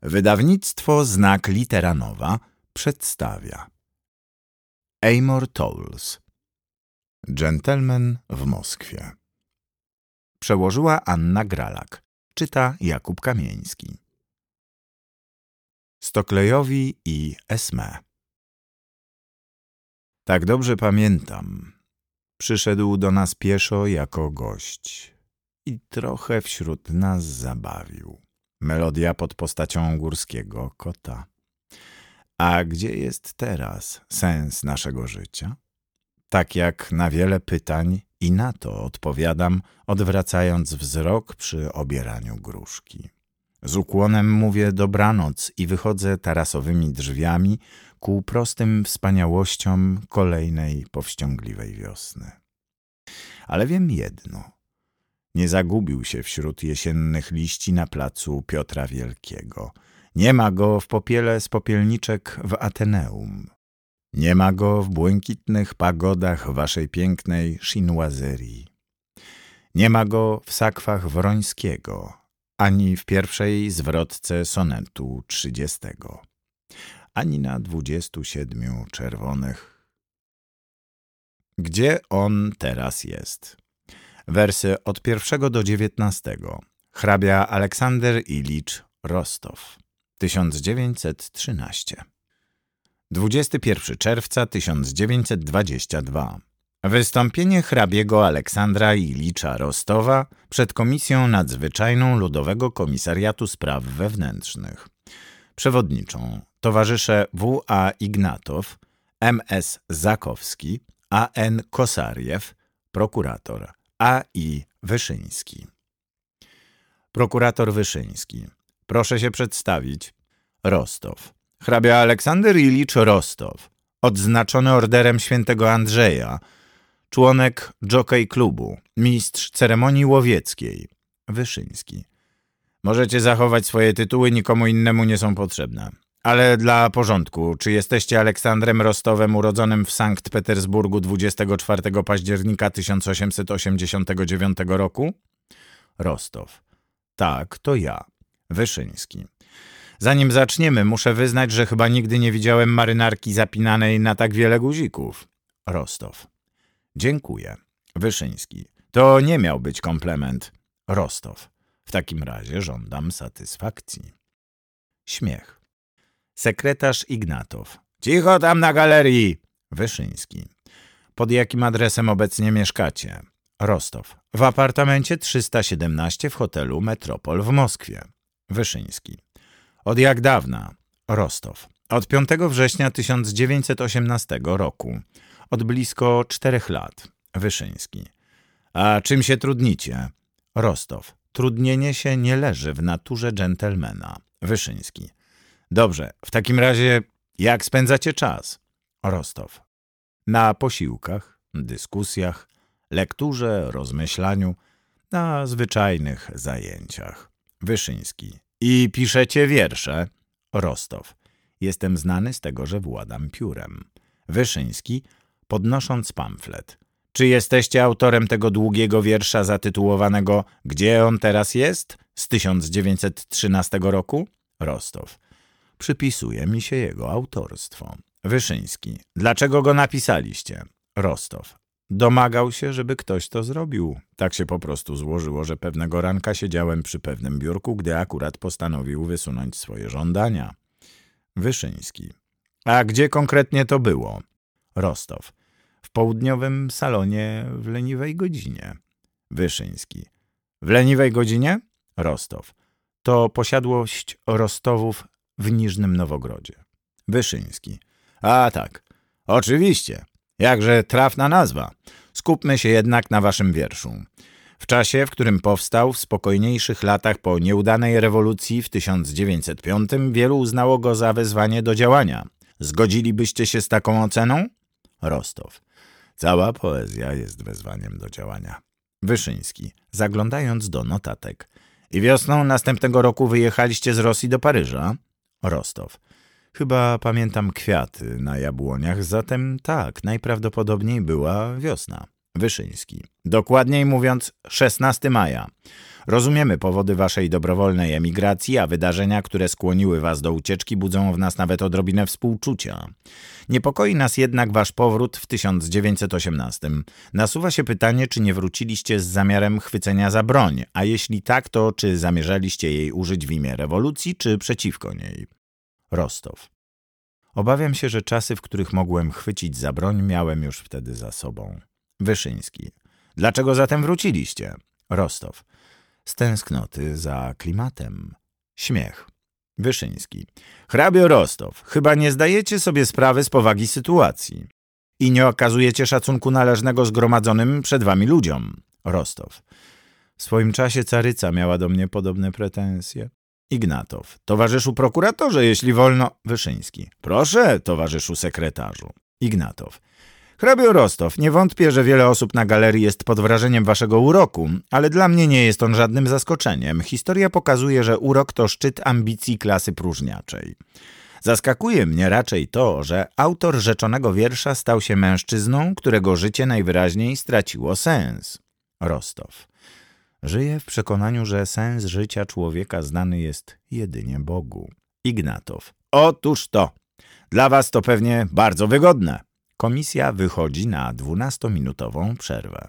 Wydawnictwo Znak Litera Nowa przedstawia Amor Towles. Dżentelmen w Moskwie. Przełożyła Anna Gralak. Czyta Jakub Kamieński. Stoklejowi i Esme. Tak dobrze pamiętam. Przyszedł do nas pieszo jako gość i trochę wśród nas zabawił. Melodia pod postacią górskiego kota. A gdzie jest teraz sens naszego życia? Tak jak na wiele pytań i na to odpowiadam, odwracając wzrok przy obieraniu gruszki. Z ukłonem mówię dobranoc i wychodzę tarasowymi drzwiami ku prostym wspaniałościom kolejnej powściągliwej wiosny. Ale wiem jedno. Nie zagubił się wśród jesiennych liści na placu Piotra Wielkiego. Nie ma go w popiele z popielniczek w Ateneum. Nie ma go w błękitnych pagodach waszej pięknej chinoiserii. Nie ma go w sakwach Wrońskiego, ani w pierwszej zwrotce sonetu 30, ani na 27 czerwonych. Gdzie on teraz jest? Wersy od 1 do 19. Hrabia Aleksander Ilicz Rostow, 1913. 21 czerwca 1922. Wystąpienie hrabiego Aleksandra Ilicza Rostowa przed Komisją Nadzwyczajną Ludowego Komisariatu Spraw Wewnętrznych. Przewodniczą towarzysze W.A. Ignatow, M.S. Zakowski, A.N. Kosariew, prokurator A.I. Wyszyński. Prokurator Wyszyński. Proszę się przedstawić. Rostow. Hrabia Aleksander Ilicz Rostow. Odznaczony orderem świętego Andrzeja. Członek Jockey Klubu. Mistrz ceremonii łowieckiej. Wyszyński. Możecie zachować swoje tytuły, nikomu innemu nie są potrzebne. Ale dla porządku, czy jesteście Aleksandrem Rostowem urodzonym w Sankt Petersburgu 24 października 1889 roku? Rostow. Tak, to ja. Wyszyński. Zanim zaczniemy, muszę wyznać, że chyba nigdy nie widziałem marynarki zapinanej na tak wiele guzików. Rostow. Dziękuję. Wyszyński. To nie miał być komplement. Rostow. W takim razie żądam satysfakcji. Śmiech. Sekretarz Ignatow. Cicho tam na galerii! Wyszyński. Pod jakim adresem obecnie mieszkacie? Rostow. W apartamencie 317 w hotelu Metropol w Moskwie. Wyszyński. Od jak dawna? Rostow. Od 5 września 1918 roku. Od blisko 4 lat. Wyszyński. A czym się trudnicie? Rostow. Trudnienie się nie leży w naturze dżentelmena. Wyszyński. Dobrze, w takim razie jak spędzacie czas? Rostow. Na posiłkach, dyskusjach, lekturze, rozmyślaniu, na zwyczajnych zajęciach. Wyszyński. I piszecie wiersze? Rostow. Jestem znany z tego, że władam piórem. Wyszyński, podnosząc pamflet. Czy jesteście autorem tego długiego wiersza zatytułowanego Gdzie on teraz jest? Z 1913 roku? Rostow. Przypisuje mi się jego autorstwo. Wyszyński. Dlaczego go napisaliście? Rostow. Domagał się, żeby ktoś to zrobił. Tak się po prostu złożyło, że pewnego ranka siedziałem przy pewnym biurku, gdy akurat postanowił wysunąć swoje żądania. Wyszyński. A gdzie konkretnie to było? Rostow. W południowym salonie w leniwej godzinie. Wyszyński. W leniwej godzinie? Rostow. To posiadłość Rostowów w Niżnym Nowogrodzie. Wyszyński. A tak, oczywiście. Jakże trafna nazwa. Skupmy się jednak na waszym wierszu. W czasie, w którym powstał, w spokojniejszych latach po nieudanej rewolucji w 1905, wielu uznało go za wezwanie do działania. Zgodzilibyście się z taką oceną? Rostow. Cała poezja jest wezwaniem do działania. Wyszyński, zaglądając do notatek. I wiosną następnego roku wyjechaliście z Rosji do Paryża? Rostow. Chyba pamiętam kwiaty na jabłoniach, zatem tak, najprawdopodobniej była wiosna. Wyszyński. Dokładniej mówiąc 16 maja. Rozumiemy powody waszej dobrowolnej emigracji, a wydarzenia, które skłoniły was do ucieczki, budzą w nas nawet odrobinę współczucia. Niepokoi nas jednak wasz powrót w 1918. Nasuwa się pytanie, czy nie wróciliście z zamiarem chwycenia za broń, a jeśli tak, to czy zamierzaliście jej użyć w imię rewolucji, czy przeciwko niej? Rostow. Obawiam się, że czasy, w których mogłem chwycić za broń, miałem już wtedy za sobą. Wyszyński. Dlaczego zatem wróciliście? Rostow. Z tęsknoty za klimatem. Śmiech. Wyszyński. Hrabio Rostow, chyba nie zdajecie sobie sprawy z powagi sytuacji i nie okazujecie szacunku należnego zgromadzonym przed wami ludziom. Rostow. W swoim czasie caryca miała do mnie podobne pretensje. Ignatow. Towarzyszu prokuratorze, jeśli wolno... Wyszyński. Proszę, towarzyszu sekretarzu. Ignatow. Hrabio Rostow, nie wątpię, że wiele osób na galerii jest pod wrażeniem waszego uroku, ale dla mnie nie jest on żadnym zaskoczeniem. Historia pokazuje, że urok to szczyt ambicji klasy próżniaczej. Zaskakuje mnie raczej to, że autor rzeczonego wiersza stał się mężczyzną, którego życie najwyraźniej straciło sens. Rostow. Żyję w przekonaniu, że sens życia człowieka znany jest jedynie Bogu. Ignatow. Otóż to. Dla was to pewnie bardzo wygodne. Komisja wychodzi na 12-minutową przerwę.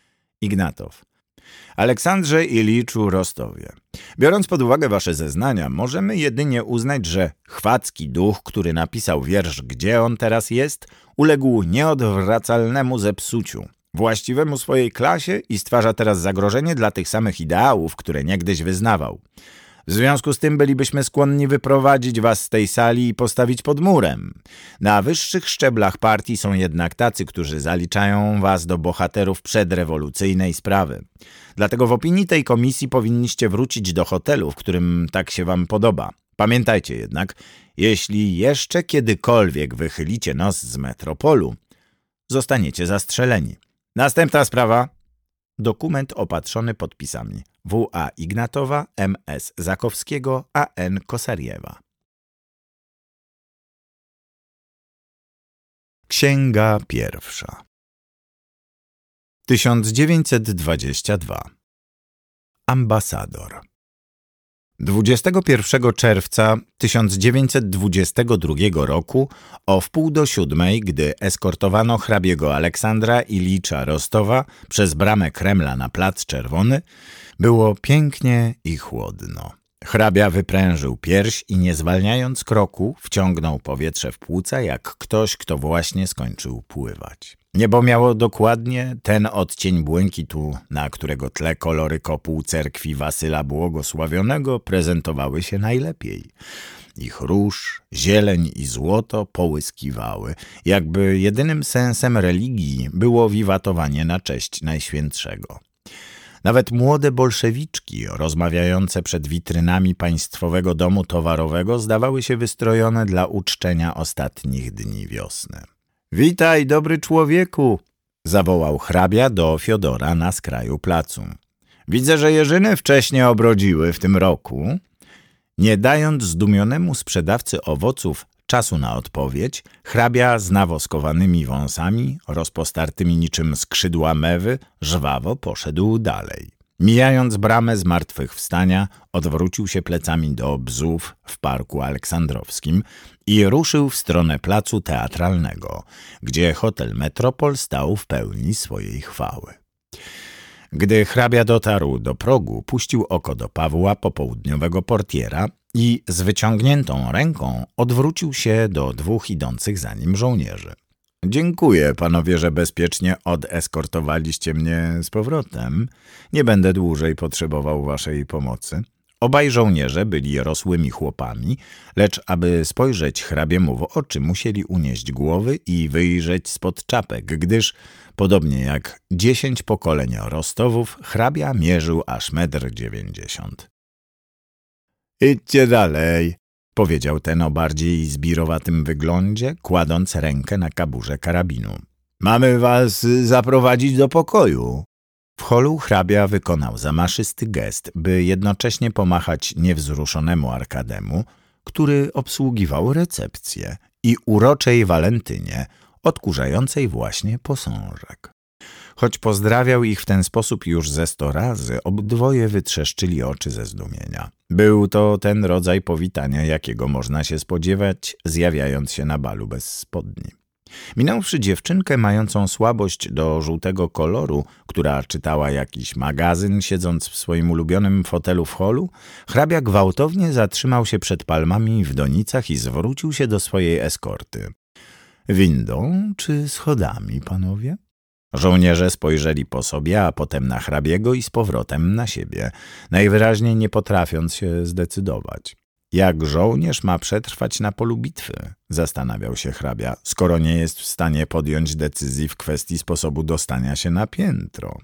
Ignatow. Aleksandrze Iliczu Rostowie, biorąc pod uwagę wasze zeznania, możemy jedynie uznać, że chwacki duch, który napisał wiersz Gdzie on teraz jest, uległ nieodwracalnemu zepsuciu, właściwemu swojej klasie i stwarza teraz zagrożenie dla tych samych ideałów, które niegdyś wyznawał. W związku z tym bylibyśmy skłonni wyprowadzić was z tej sali i postawić pod murem. Na wyższych szczeblach partii są jednak tacy, którzy zaliczają was do bohaterów przedrewolucyjnej sprawy. Dlatego w opinii tej komisji powinniście wrócić do hotelu, w którym tak się wam podoba. Pamiętajcie jednak, jeśli jeszcze kiedykolwiek wychylicie nos z metropolu, zostaniecie zastrzeleni. Następna sprawa. Dokument opatrzony podpisami W.A. Ignatowa, M.S. Zakowskiego, A.N. Kosariewa. Księga pierwsza. 1922. Ambasador. 21 czerwca 1922 roku o 6:30, gdy eskortowano hrabiego Aleksandra Ilicza Rostowa przez bramę Kremla na Plac Czerwony, było pięknie i chłodno. Hrabia wyprężył pierś i nie zwalniając kroku wciągnął powietrze w płuca jak ktoś, kto właśnie skończył pływać. Niebo miało dokładnie ten odcień błękitu, na którego tle kolory kopuł cerkwi Wasyla Błogosławionego prezentowały się najlepiej. Ich róż, zieleń i złoto połyskiwały, jakby jedynym sensem religii było wiwatowanie na cześć Najświętszego. Nawet młode bolszewiczki rozmawiające przed witrynami Państwowego Domu Towarowego zdawały się wystrojone dla uczczenia ostatnich dni wiosny. Witaj, dobry człowieku! Zawołał hrabia do Fiodora na skraju placu. Widzę, że jeżyny wcześnie obrodziły w tym roku. Nie dając zdumionemu sprzedawcy owoców czasu na odpowiedź, hrabia z nawoskowanymi wąsami, rozpostartymi niczym skrzydła mewy, żwawo poszedł dalej. Mijając bramę zmartwychwstania, odwrócił się plecami do bzów w Parku Aleksandrowskim i ruszył w stronę placu teatralnego, gdzie hotel Metropol stał w pełni swojej chwały. Gdy hrabia dotarł do progu, puścił oko do Pawła, popołudniowego portiera, i z wyciągniętą ręką odwrócił się do dwóch idących za nim żołnierzy. Dziękuję, panowie, że bezpiecznie odeskortowaliście mnie z powrotem. Nie będę dłużej potrzebował waszej pomocy. Obaj żołnierze byli rosłymi chłopami, lecz aby spojrzeć hrabiemu w oczy, musieli unieść głowy i wyjrzeć spod czapek, gdyż, podobnie jak 10 pokoleń Rostowów, hrabia mierzył aż 1,90 m. Idźcie dalej, powiedział ten o bardziej zbirowatym wyglądzie, kładąc rękę na kaburze karabinu. Mamy was zaprowadzić do pokoju. W holu hrabia wykonał zamaszysty gest, by jednocześnie pomachać niewzruszonemu Arkademu, który obsługiwał recepcję, i uroczej Walentynie, odkurzającej właśnie posążek. Choć pozdrawiał ich w ten sposób już ze 100 razy, obydwoje wytrzeszczyli oczy ze zdumienia. Był to ten rodzaj powitania, jakiego można się spodziewać, zjawiając się na balu bez spodni. Minąwszy dziewczynkę mającą słabość do żółtego koloru, która czytała jakiś magazyn, siedząc w swoim ulubionym fotelu w holu, hrabia gwałtownie zatrzymał się przed palmami w donicach i zwrócił się do swojej eskorty. Windą czy schodami, panowie? Żołnierze spojrzeli po sobie, a potem na hrabiego i z powrotem na siebie, najwyraźniej nie potrafiąc się zdecydować. Jak żołnierz ma przetrwać na polu bitwy? Zastanawiał się hrabia, skoro nie jest w stanie podjąć decyzji w kwestii sposobu dostania się na piętro.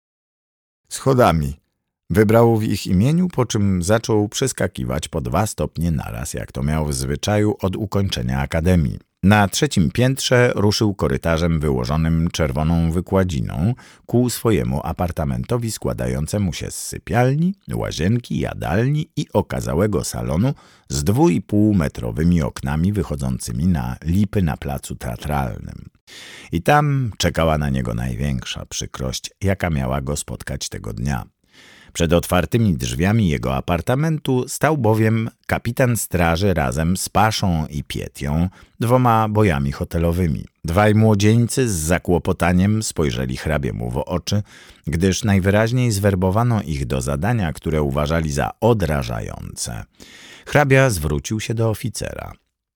Schodami. Wybrał w ich imieniu, po czym zaczął przeskakiwać po 2 stopnie naraz, jak to miał w zwyczaju od ukończenia akademii. Na 3. piętrze ruszył korytarzem wyłożonym czerwoną wykładziną ku swojemu apartamentowi składającemu się z sypialni, łazienki, jadalni i okazałego salonu z 2,5-metrowymi oknami wychodzącymi na lipy na placu teatralnym. I tam czekała na niego największa przykrość, jaka miała go spotkać tego dnia. Przed otwartymi drzwiami jego apartamentu stał bowiem kapitan straży razem z Paszą i Pietią, 2 bojami hotelowymi. 2 młodzieńcy z zakłopotaniem spojrzeli hrabiemu w oczy, gdyż najwyraźniej zwerbowano ich do zadania, które uważali za odrażające. Hrabia zwrócił się do oficera.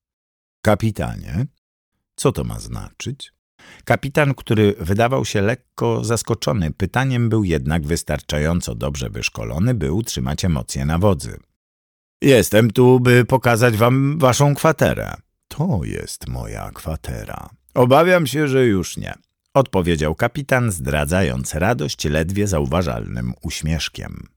Kapitanie, co to ma znaczyć? Kapitan, który wydawał się lekko zaskoczony pytaniem, był jednak wystarczająco dobrze wyszkolony, by utrzymać emocje na wodzy. Jestem tu, by pokazać wam waszą kwaterę. To jest moja kwatera. Obawiam się, że już nie, odpowiedział kapitan, zdradzając radość ledwie zauważalnym uśmieszkiem.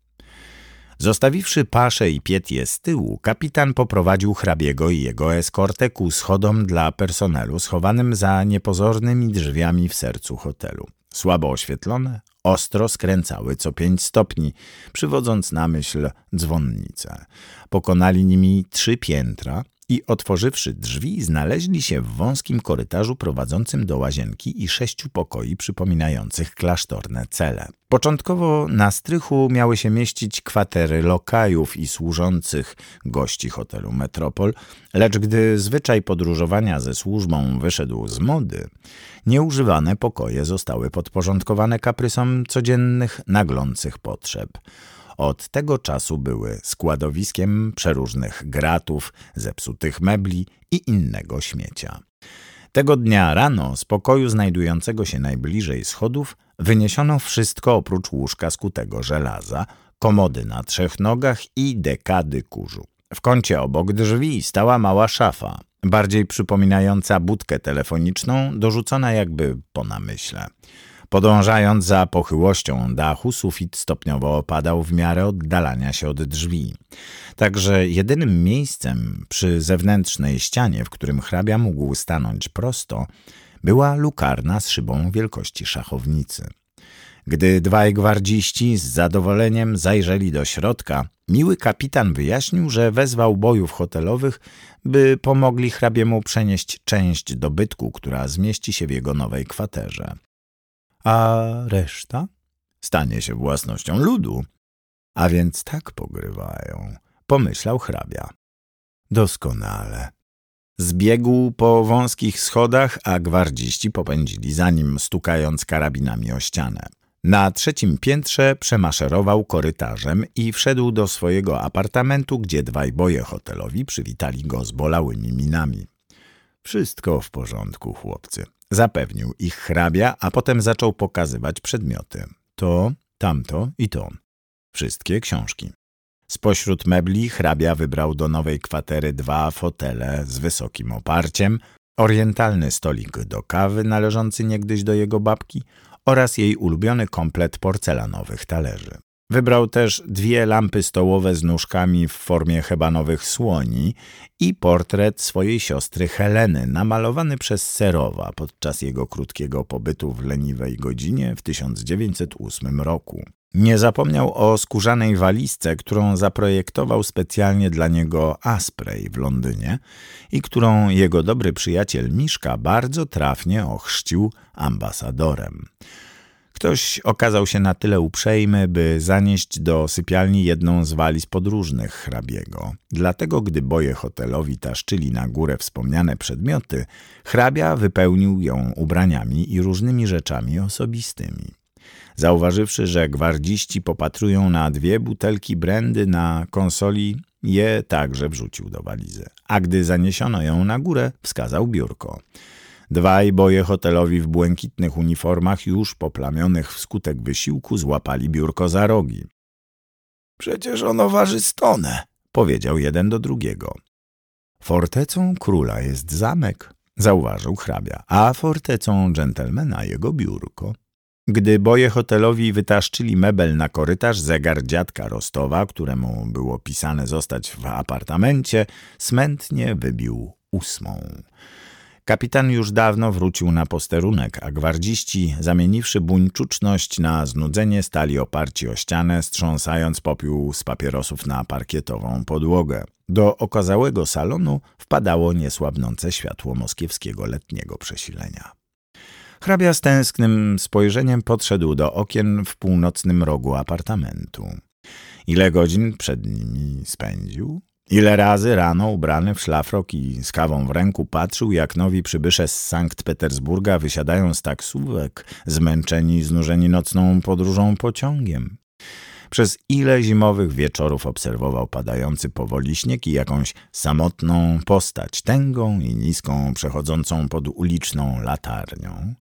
Zostawiwszy Paszę i Pietię z tyłu, kapitan poprowadził hrabiego i jego eskortę ku schodom dla personelu schowanym za niepozornymi drzwiami w sercu hotelu. Słabo oświetlone, ostro skręcały co 5 stopni, przywodząc na myśl dzwonnicę. Pokonali nimi 3 piętra i otworzywszy drzwi, znaleźli się w wąskim korytarzu prowadzącym do łazienki i 6 pokoi przypominających klasztorne cele. Początkowo na strychu miały się mieścić kwatery lokajów i służących gości hotelu Metropol, lecz gdy zwyczaj podróżowania ze służbą wyszedł z mody, nieużywane pokoje zostały podporządkowane kaprysom codziennych, naglących potrzeb. Od tego czasu były składowiskiem przeróżnych gratów, zepsutych mebli i innego śmiecia. Tego dnia rano z pokoju znajdującego się najbliżej schodów wyniesiono wszystko oprócz łóżka z kutego żelaza, komody na 3 nogach i dekady kurzu. W kącie obok drzwi stała mała szafa, bardziej przypominająca budkę telefoniczną, dorzucona jakby po namyśle. Podążając za pochyłością dachu, sufit stopniowo opadał w miarę oddalania się od drzwi. Także jedynym miejscem przy zewnętrznej ścianie, w którym hrabia mógł stanąć prosto, była lukarna z szybą wielkości szachownicy. Gdy 2 gwardziści z zadowoleniem zajrzeli do środka, miły kapitan wyjaśnił, że wezwał bojów hotelowych, by pomogli hrabiemu przenieść część dobytku, która zmieści się w jego nowej kwaterze. A reszta stanie się własnością ludu. A więc tak pogrywają, pomyślał hrabia. Doskonale. Zbiegł po wąskich schodach, a gwardziści popędzili za nim, stukając karabinami o ścianę. Na 3. piętrze przemaszerował korytarzem i wszedł do swojego apartamentu, gdzie 2 boje hotelowi przywitali go z bolałymi minami. Wszystko w porządku, chłopcy. Zapewnił ich hrabia, a potem zaczął pokazywać przedmioty. To, tamto i to. Wszystkie książki. Spośród mebli hrabia wybrał do nowej kwatery 2 fotele z wysokim oparciem, orientalny stolik do kawy należący niegdyś do jego babki oraz jej ulubiony komplet porcelanowych talerzy. Wybrał też 2 lampy stołowe z nóżkami w formie hebanowych słoni i portret swojej siostry Heleny, namalowany przez Serowa podczas jego krótkiego pobytu w Leniwej Godzinie w 1908 roku. Nie zapomniał o skórzanej walizce, którą zaprojektował specjalnie dla niego Asprey w Londynie i którą jego dobry przyjaciel Miszka bardzo trafnie ochrzcił ambasadorem. Ktoś okazał się na tyle uprzejmy, by zanieść do sypialni jedną z waliz podróżnych hrabiego. Dlatego, gdy boje hotelowi taszczyli na górę wspomniane przedmioty, hrabia wypełnił ją ubraniami i różnymi rzeczami osobistymi. Zauważywszy, że gwardziści popatrują na 2 butelki brandy na konsoli, je także wrzucił do walizy. A gdy zaniesiono ją na górę, wskazał biurko. 2 boje hotelowi w błękitnych uniformach, już poplamionych wskutek wysiłku, złapali biurko za rogi. Przecież ono waży 100, powiedział jeden do drugiego. Fortecą króla jest zamek, zauważył hrabia, a fortecą dżentelmena jego biurko. Gdy boje hotelowi wytaszczyli mebel na korytarz, zegar dziadka Rostowa, któremu było pisane zostać w apartamencie, smętnie wybił 8. Kapitan już dawno wrócił na posterunek, a gwardziści, zamieniwszy buńczuczność na znudzenie, stali oparci o ścianę, strząsając popiół z papierosów na parkietową podłogę. Do okazałego salonu wpadało niesłabnące światło moskiewskiego letniego przesilenia. Hrabia z tęsknym spojrzeniem podszedł do okien w północnym rogu apartamentu. Ile godzin przed nimi spędził? Ile razy rano, ubrany w szlafrok i z kawą w ręku, patrzył, jak nowi przybysze z Sankt Petersburga wysiadają z taksówek, zmęczeni i znużeni nocną podróżą pociągiem. Przez ile zimowych wieczorów obserwował padający powoli śnieg i jakąś samotną postać, tęgą i niską, przechodzącą pod uliczną latarnią.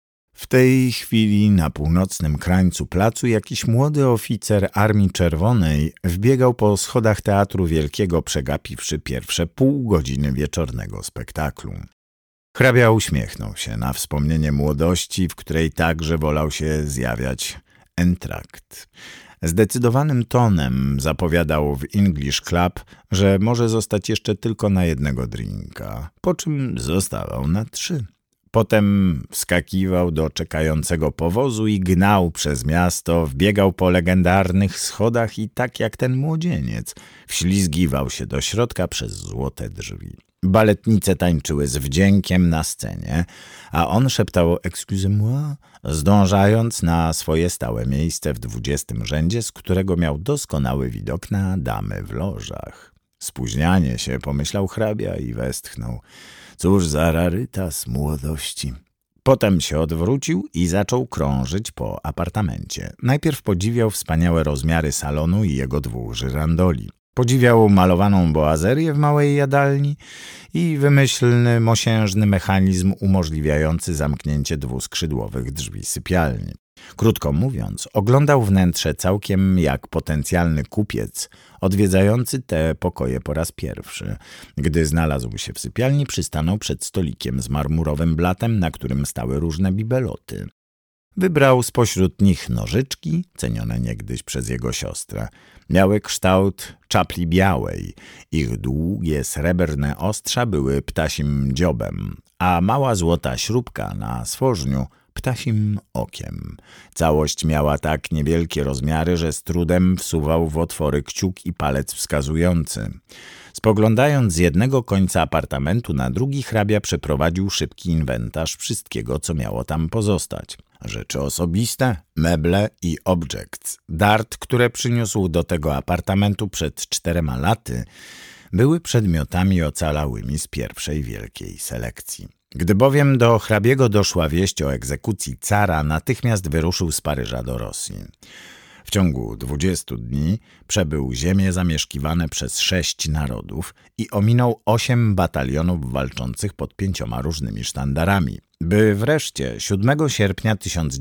W tej chwili na północnym krańcu placu jakiś młody oficer Armii Czerwonej wbiegał po schodach Teatru Wielkiego, przegapiwszy pierwsze pół godziny wieczornego spektaklu. Hrabia uśmiechnął się na wspomnienie młodości, w której także wolał się zjawiać entrakt. Zdecydowanym tonem zapowiadał w English Club, że może zostać jeszcze tylko na jednego drinka, po czym zostawał na 3. Potem wskakiwał do czekającego powozu i gnał przez miasto, wbiegał po legendarnych schodach i tak jak ten młodzieniec wślizgiwał się do środka przez złote drzwi. Baletnice tańczyły z wdziękiem na scenie, a on szeptał excusez-moi, zdążając na swoje stałe miejsce w 20. rzędzie, z którego miał doskonały widok na damy w lożach. Spóźnianie się, pomyślał hrabia i westchnął. Cóż za rarytas młodości. Potem się odwrócił i zaczął krążyć po apartamencie. Najpierw podziwiał wspaniałe rozmiary salonu i jego 2 żyrandoli. Podziwiał malowaną boazerię w małej jadalni i wymyślny, mosiężny mechanizm umożliwiający zamknięcie 2skrzydłowych drzwi sypialni. Krótko mówiąc, oglądał wnętrze całkiem jak potencjalny kupiec odwiedzający te pokoje po raz pierwszy. Gdy znalazł się w sypialni, przystanął przed stolikiem z marmurowym blatem, na którym stały różne bibeloty. Wybrał spośród nich nożyczki, cenione niegdyś przez jego siostrę. Miały kształt czapli białej. Ich długie, srebrne ostrza były ptasim dziobem, a mała złota śrubka na stworzniu ptasim okiem. Całość miała tak niewielkie rozmiary, że z trudem wsuwał w otwory kciuk i palec wskazujący. Spoglądając z jednego końca apartamentu na drugi, hrabia przeprowadził szybki inwentarz wszystkiego, co miało tam pozostać. Rzeczy osobiste, meble i objects. Dart, które przyniósł do tego apartamentu przed 4 laty, były przedmiotami ocalałymi z pierwszej wielkiej selekcji. Gdy bowiem do hrabiego doszła wieść o egzekucji cara, natychmiast wyruszył z Paryża do Rosji. W ciągu 20 dni przebył ziemie zamieszkiwane przez 6 narodów i ominął 8 batalionów walczących pod 5 różnymi sztandarami, by wreszcie 7 sierpnia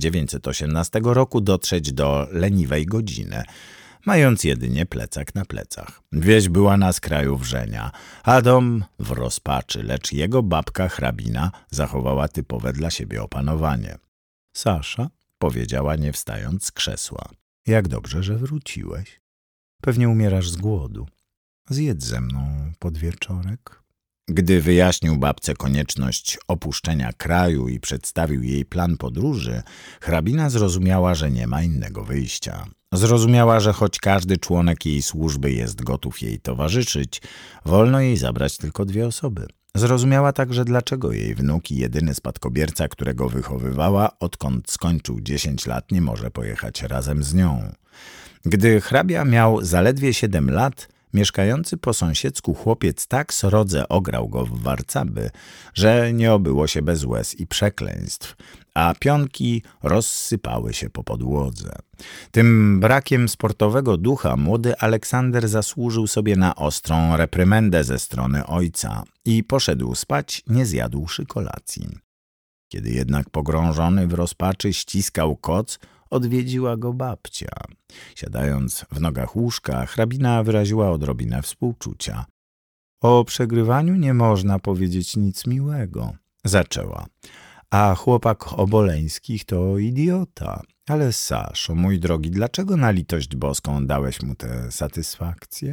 1918 roku dotrzeć do leniwej godziny, mając jedynie plecak na plecach. Wieś była na skraju wrzenia, a dom w rozpaczy, lecz jego babka hrabina zachowała typowe dla siebie opanowanie. Sasza, powiedziała nie wstając z krzesła, jak dobrze, że wróciłeś. Pewnie umierasz z głodu. Zjedz ze mną podwieczorek. Gdy wyjaśnił babce konieczność opuszczenia kraju i przedstawił jej plan podróży, hrabina zrozumiała, że nie ma innego wyjścia. Zrozumiała, że choć każdy członek jej służby jest gotów jej towarzyszyć, wolno jej zabrać tylko 2 osoby. Zrozumiała także, dlaczego jej wnuk i jedyny spadkobierca, którego wychowywała, odkąd skończył 10 lat, nie może pojechać razem z nią. Gdy hrabia miał zaledwie 7 lat, mieszkający po sąsiedzku chłopiec tak srodze ograł go w warcaby, że nie obyło się bez łez i przekleństw, a pionki rozsypały się po podłodze. Tym brakiem sportowego ducha młody Aleksander zasłużył sobie na ostrą reprymendę ze strony ojca i poszedł spać, nie zjadłszy kolacji. Kiedy jednak pogrążony w rozpaczy ściskał koc, odwiedziła go babcia. Siadając w nogach łóżka, hrabina wyraziła odrobinę współczucia. O przegrywaniu nie można powiedzieć nic miłego, zaczęła. A chłopak Oboleńskich to idiota. Ale Saszo, mój drogi, dlaczego na litość boską dałeś mu tę satysfakcję?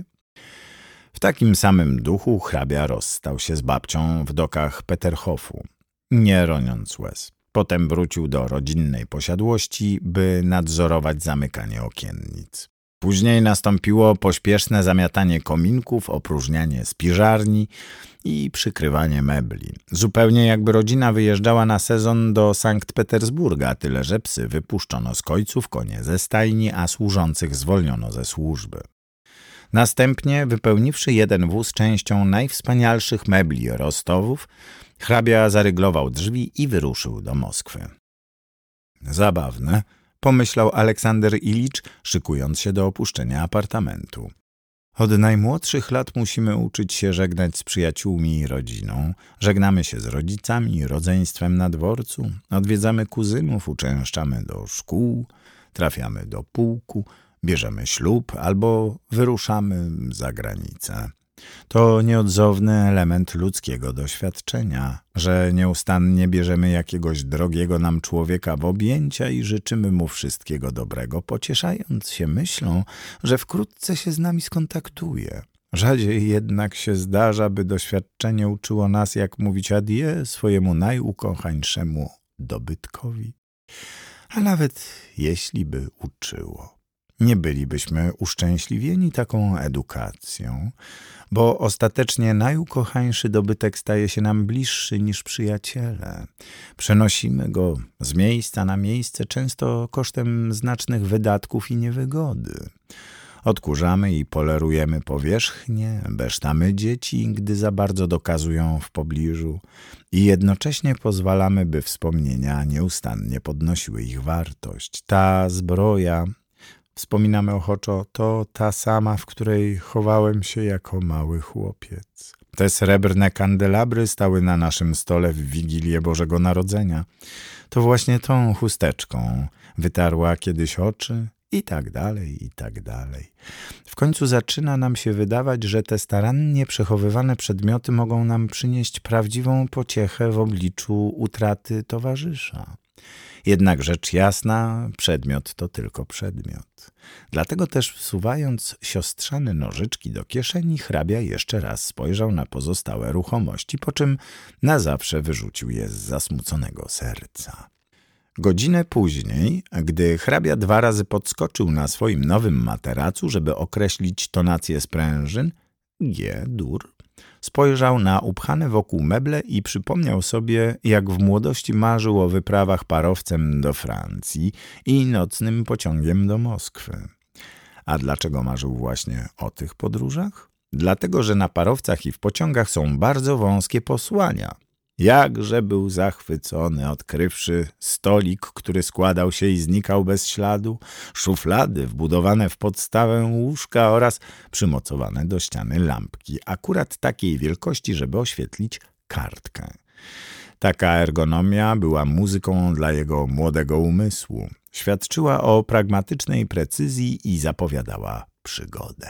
W takim samym duchu hrabia rozstał się z babcią w dokach Peterhofu, nie roniąc łez. Potem wrócił do rodzinnej posiadłości, by nadzorować zamykanie okiennic. Później nastąpiło pośpieszne zamiatanie kominków, opróżnianie spiżarni i przykrywanie mebli. Zupełnie jakby rodzina wyjeżdżała na sezon do Sankt Petersburga, tyle że psy wypuszczono z kojców, konie ze stajni, a służących zwolniono ze służby. Następnie, wypełniwszy jeden wóz częścią najwspanialszych mebli Rostowów, hrabia zaryglował drzwi i wyruszył do Moskwy. Zabawne, pomyślał Aleksander Ilicz, szykując się do opuszczenia apartamentu. Od najmłodszych lat musimy uczyć się żegnać z przyjaciółmi i rodziną. Żegnamy się z rodzicami i rodzeństwem na dworcu, odwiedzamy kuzynów, uczęszczamy do szkół, trafiamy do pułku, bierzemy ślub albo wyruszamy za granicę. To nieodzowny element ludzkiego doświadczenia, że nieustannie bierzemy jakiegoś drogiego nam człowieka w objęcia i życzymy mu wszystkiego dobrego, pocieszając się myślą, że wkrótce się z nami skontaktuje. Rzadziej jednak się zdarza, by doświadczenie uczyło nas, jak mówić adieu swojemu najukochańszemu dobytkowi. A nawet jeśli by uczyło, nie bylibyśmy uszczęśliwieni taką edukacją, bo ostatecznie najukochańszy dobytek staje się nam bliższy niż przyjaciele. Przenosimy go z miejsca na miejsce, często kosztem znacznych wydatków i niewygody. Odkurzamy i polerujemy powierzchnię, besztamy dzieci, gdy za bardzo dokazują w pobliżu i jednocześnie pozwalamy, by wspomnienia nieustannie podnosiły ich wartość. Ta zbroja, wspominamy ochoczo, to ta sama, w której chowałem się jako mały chłopiec. Te srebrne kandelabry stały na naszym stole w Wigilię Bożego Narodzenia. To właśnie tą chusteczką wytarła kiedyś oczy i tak dalej, i tak dalej. W końcu zaczyna nam się wydawać, że te starannie przechowywane przedmioty mogą nam przynieść prawdziwą pociechę w obliczu utraty towarzysza. Jednak rzecz jasna, przedmiot to tylko przedmiot. Dlatego też wsuwając siostrzane nożyczki do kieszeni, hrabia jeszcze raz spojrzał na pozostałe ruchomości, po czym na zawsze wyrzucił je z zasmuconego serca. Godzinę później, gdy hrabia 2 razy podskoczył na swoim nowym materacu, żeby określić tonację sprężyn, G-dur spojrzał na upchane wokół meble i przypomniał sobie, jak w młodości marzył o wyprawach parowcem do Francji i nocnym pociągiem do Moskwy. A dlaczego marzył właśnie o tych podróżach? Dlatego, że na parowcach i w pociągach są bardzo wąskie posłania. Jakże był zachwycony, odkrywszy stolik, który składał się i znikał bez śladu, szuflady wbudowane w podstawę łóżka oraz przymocowane do ściany lampki, akurat takiej wielkości, żeby oświetlić kartkę. Taka ergonomia była muzyką dla jego młodego umysłu. Świadczyła o pragmatycznej precyzji i zapowiadała przygodę.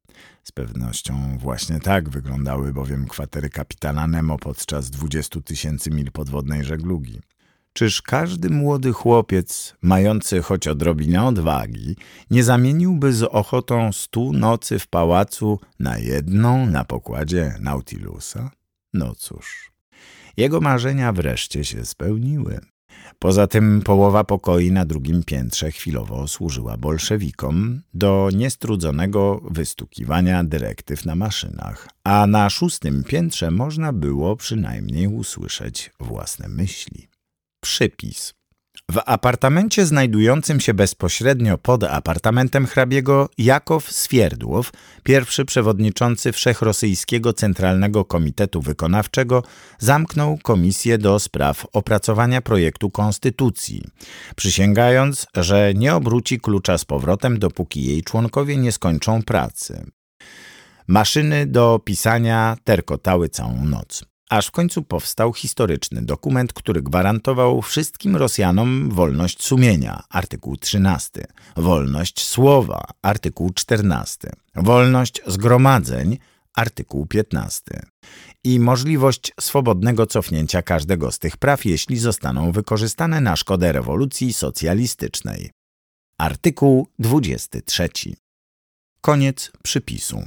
Z pewnością właśnie tak wyglądały bowiem kwatery kapitana Nemo podczas 20 000 mil podwodnej żeglugi. Czyż każdy młody chłopiec, mający choć odrobinę odwagi, nie zamieniłby z ochotą 100 nocy w pałacu na jedną na pokładzie Nautilusa? No cóż, jego marzenia wreszcie się spełniły. Poza tym połowa pokoi na drugim piętrze chwilowo służyła bolszewikom do niestrudzonego wystukiwania dyrektyw na maszynach, a na 6. piętrze można było przynajmniej usłyszeć własne myśli. Przypis. W apartamencie znajdującym się bezpośrednio pod apartamentem hrabiego Jakow Swierdłow, pierwszy przewodniczący Wszechrosyjskiego Centralnego Komitetu Wykonawczego, zamknął komisję do spraw opracowania projektu konstytucji, przysięgając, że nie obróci klucza z powrotem, dopóki jej członkowie nie skończą pracy. Maszyny do pisania terkotały całą noc. Aż w końcu powstał historyczny dokument, który gwarantował wszystkim Rosjanom wolność sumienia, artykuł 13, wolność słowa, artykuł 14, wolność zgromadzeń, artykuł 15 i możliwość swobodnego cofnięcia każdego z tych praw, jeśli zostaną wykorzystane na szkodę rewolucji socjalistycznej. Artykuł 23. Koniec przypisu.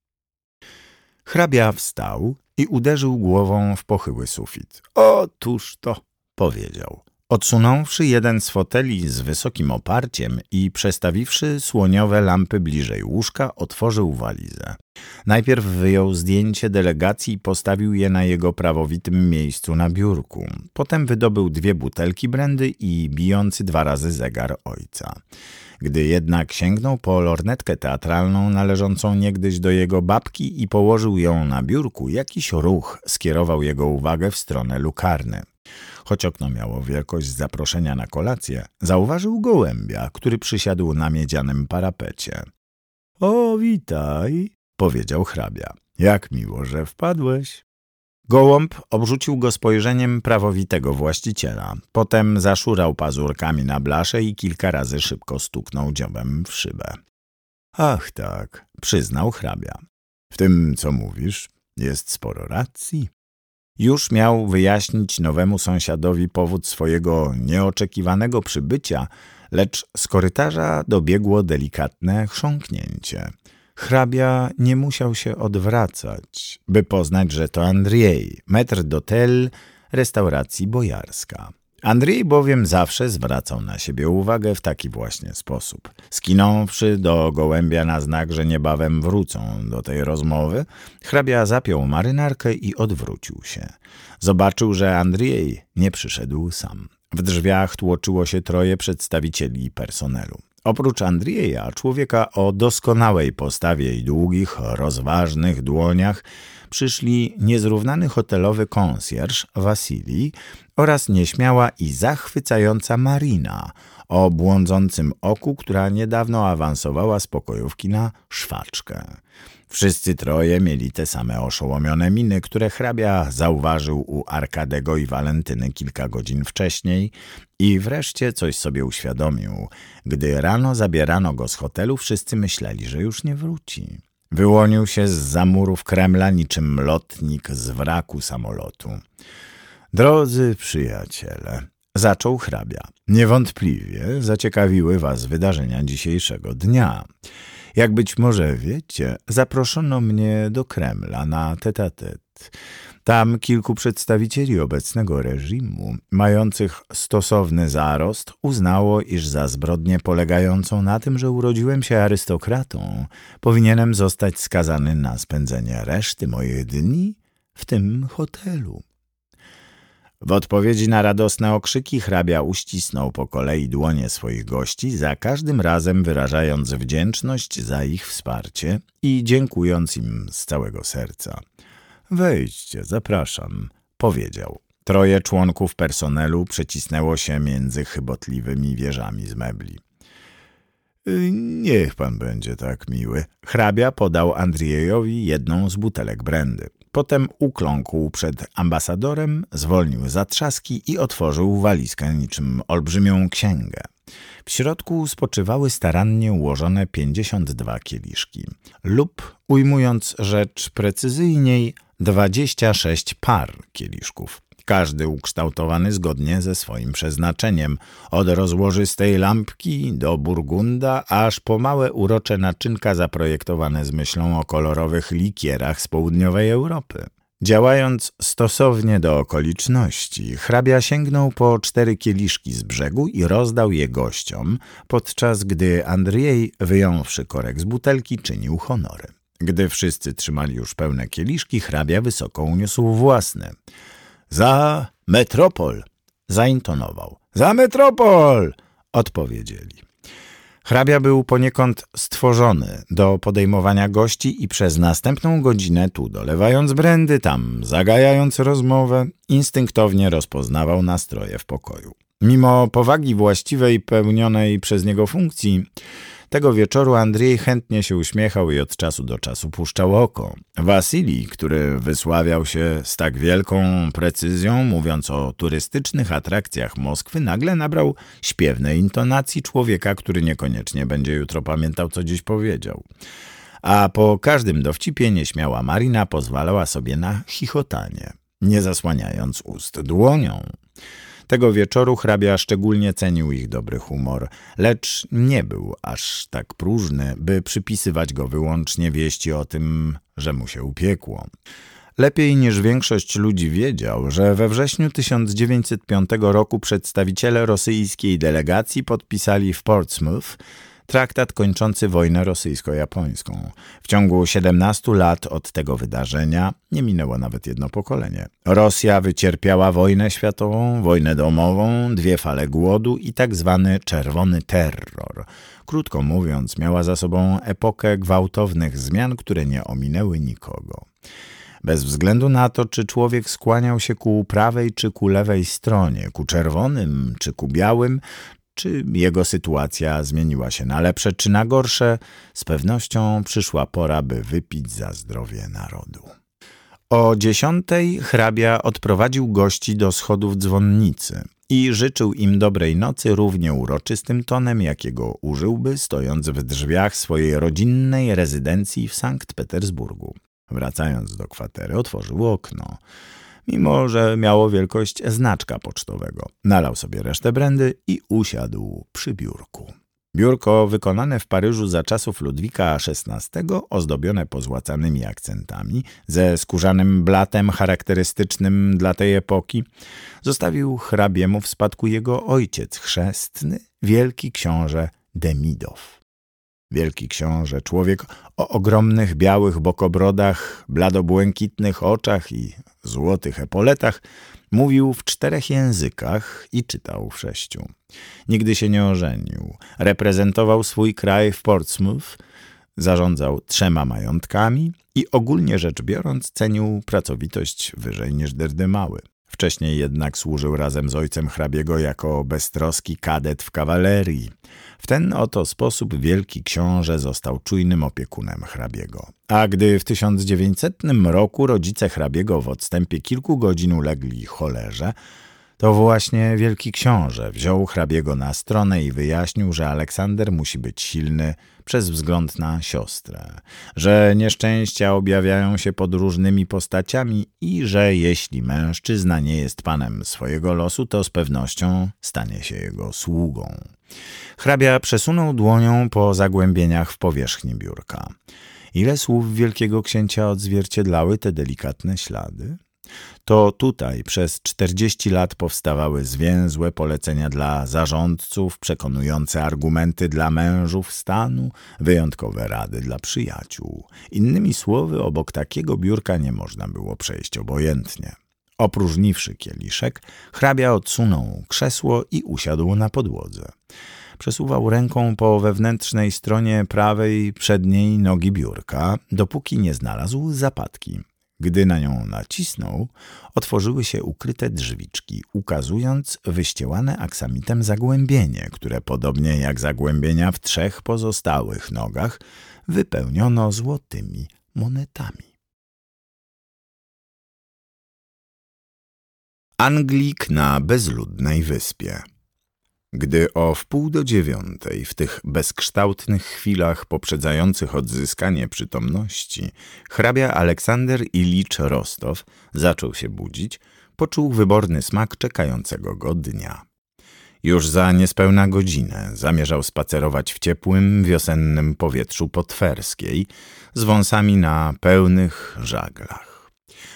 Hrabia wstał i uderzył głową w pochyły sufit. Otóż to, powiedział. Odsunąwszy jeden z foteli z wysokim oparciem i przestawiwszy słoniowe lampy bliżej łóżka, otworzył walizę. Najpierw wyjął zdjęcie delegacji i postawił je na jego prawowitym miejscu na biurku. Potem wydobył 2 butelki brandy i bijący 2 razy zegar ojca. Gdy jednak sięgnął po lornetkę teatralną należącą niegdyś do jego babki i położył ją na biurku, jakiś ruch skierował jego uwagę w stronę lukarny. Choć okno miało wielkość zaproszenia na kolację, zauważył gołębia, który przysiadł na miedzianym parapecie. — O, witaj — powiedział hrabia. — Jak miło, że wpadłeś. Gołąb obrzucił go spojrzeniem prawowitego właściciela. Potem zaszurał pazurkami na blaszę i kilka razy szybko stuknął dziobem w szybę. — Ach tak — przyznał hrabia. — W tym, co mówisz, jest sporo racji. Już miał wyjaśnić nowemu sąsiadowi powód swojego nieoczekiwanego przybycia, lecz z korytarza dobiegło delikatne chrząknięcie. Hrabia nie musiał się odwracać, by poznać, że to Andrzej, maître d'hôtel restauracji Bojarska. Andrzej bowiem zawsze zwracał na siebie uwagę w taki właśnie sposób. Skinąwszy do gołębia na znak, że niebawem wrócą do tej rozmowy, hrabia zapiął marynarkę i odwrócił się. Zobaczył, że Andrzej nie przyszedł sam. W drzwiach tłoczyło się 3 przedstawicieli personelu. Oprócz Andrzeja, człowieka o doskonałej postawie i długich, rozważnych dłoniach, przyszli niezrównany hotelowy konsjerż Wasilij oraz nieśmiała i zachwycająca Marina o błądzącym oku, która niedawno awansowała z pokojówki na szwaczkę. Wszyscy 3 mieli te same oszołomione miny, które hrabia zauważył u Arkadego i Walentyny kilka godzin wcześniej i wreszcie coś sobie uświadomił. Gdy rano zabierano go z hotelu, wszyscy myśleli, że już nie wróci. Wyłonił się z murów Kremla niczym lotnik z wraku samolotu. Drodzy przyjaciele, zaczął hrabia, niewątpliwie zaciekawiły was wydarzenia dzisiejszego dnia. Jak być może wiecie, zaproszono mnie do Kremla na tête-à-tête. Tam kilku przedstawicieli obecnego reżimu, mających stosowny zarost, uznało, iż za zbrodnię polegającą na tym, że urodziłem się arystokratą, powinienem zostać skazany na spędzenie reszty moich dni w tym hotelu. W odpowiedzi na radosne okrzyki hrabia uścisnął po kolei dłonie swoich gości, za każdym razem wyrażając wdzięczność za ich wsparcie i dziękując im z całego serca. Wejdźcie, zapraszam, powiedział. 3 członków personelu przecisnęło się między chybotliwymi wieżami z mebli. Niech pan będzie tak miły. Hrabia podał Andrzejowi jedną z butelek brandy. Potem ukląkł przed ambasadorem, zwolnił zatrzaski i otworzył walizkę niczym olbrzymią księgę. W środku spoczywały starannie ułożone 52 kieliszki lub, ujmując rzecz precyzyjniej, 26 par kieliszków. Każdy ukształtowany zgodnie ze swoim przeznaczeniem, od rozłożystej lampki do burgunda, aż po małe urocze naczynka zaprojektowane z myślą o kolorowych likierach z południowej Europy. Działając stosownie do okoliczności, hrabia sięgnął po 4 kieliszki z brzegu i rozdał je gościom, podczas gdy Andrzej, wyjąwszy korek z butelki, czynił honory. Gdy wszyscy trzymali już pełne kieliszki, hrabia wysoko uniósł własne. Za metropol! Zaintonował. Za metropol! Odpowiedzieli. Hrabia był poniekąd stworzony do podejmowania gości i przez następną godzinę, tu dolewając brędy, tam zagajając rozmowę, instynktownie rozpoznawał nastroje w pokoju. Mimo powagi właściwej pełnionej przez niego funkcji, tego wieczoru Andrzej chętnie się uśmiechał i od czasu do czasu puszczał oko. Wasilij, który wysławiał się z tak wielką precyzją, mówiąc o turystycznych atrakcjach Moskwy, nagle nabrał śpiewnej intonacji człowieka, który niekoniecznie będzie jutro pamiętał, co dziś powiedział. A po każdym dowcipie nieśmiała Marina pozwalała sobie na chichotanie, nie zasłaniając ust dłonią. Tego wieczoru hrabia szczególnie cenił ich dobry humor, lecz nie był aż tak próżny, by przypisywać go wyłącznie wieści o tym, że mu się upiekło. Lepiej niż większość ludzi wiedział, że we wrześniu 1905 roku przedstawiciele rosyjskiej delegacji podpisali w Portsmouth traktat kończący wojnę rosyjsko-japońską. W ciągu 17 lat od tego wydarzenia nie minęło nawet jedno pokolenie. Rosja wycierpiała wojnę światową, wojnę domową, 2 fale głodu i tak zwany czerwony terror. Krótko mówiąc, miała za sobą epokę gwałtownych zmian, które nie ominęły nikogo. Bez względu na to, czy człowiek skłaniał się ku prawej czy ku lewej stronie, ku czerwonym czy ku białym, czy jego sytuacja zmieniła się na lepsze czy na gorsze, z pewnością przyszła pora, by wypić za zdrowie narodu. O 10 hrabia odprowadził gości do schodów dzwonnicy i życzył im dobrej nocy równie uroczystym tonem, jakiego użyłby, stojąc w drzwiach swojej rodzinnej rezydencji w Sankt Petersburgu. Wracając do kwatery, otworzył okno. Mimo że miało wielkość znaczka pocztowego. Nalał sobie resztę brędy i usiadł przy biurku. Biurko wykonane w Paryżu za czasów Ludwika XVI, ozdobione pozłacanymi akcentami, ze skórzanym blatem charakterystycznym dla tej epoki, zostawił hrabiemu w spadku jego ojciec chrzestny, wielki książę Demidow. Wielki książę, człowiek o ogromnych białych bokobrodach, bladobłękitnych oczach i złotych epoletach, mówił w 4 językach i czytał w 6. Nigdy się nie ożenił. Reprezentował swój kraj w Portsmouth, zarządzał 3 majątkami i ogólnie rzecz biorąc cenił pracowitość wyżej niż dyrdymały. Wcześniej jednak służył razem z ojcem hrabiego jako beztroski kadet w kawalerii. W ten oto sposób wielki książę został czujnym opiekunem hrabiego. A gdy w 1900 roku rodzice hrabiego w odstępie kilku godzin ulegli cholerze, to właśnie wielki książę wziął hrabiego na stronę i wyjaśnił, że Aleksander musi być silny przez wzgląd na siostrę, że nieszczęścia objawiają się pod różnymi postaciami i że jeśli mężczyzna nie jest panem swojego losu, to z pewnością stanie się jego sługą. Hrabia przesunął dłonią po zagłębieniach w powierzchni biurka. Ile słów wielkiego księcia odzwierciedlały te delikatne ślady? To tutaj przez 40 lat powstawały zwięzłe polecenia dla zarządców, przekonujące argumenty dla mężów stanu, wyjątkowe rady dla przyjaciół. Innymi słowy, obok takiego biurka nie można było przejść obojętnie. Opróżniwszy kieliszek, hrabia odsunął krzesło i usiadł na podłodze. Przesuwał ręką po wewnętrznej stronie prawej przedniej nogi biurka, dopóki nie znalazł zapadki. Gdy na nią nacisnął, otworzyły się ukryte drzwiczki, ukazując wyścielane aksamitem zagłębienie, które podobnie jak zagłębienia w 3 pozostałych nogach wypełniono złotymi monetami. Anglik na bezludnej wyspie. Gdy o 8:45 w tych bezkształtnych chwilach poprzedzających odzyskanie przytomności hrabia Aleksander Ilicz Rostow zaczął się budzić, poczuł wyborny smak czekającego go dnia. Już za niespełna godzinę zamierzał spacerować w ciepłym, wiosennym powietrzu po Twerskiej z wąsami na pełnych żaglach.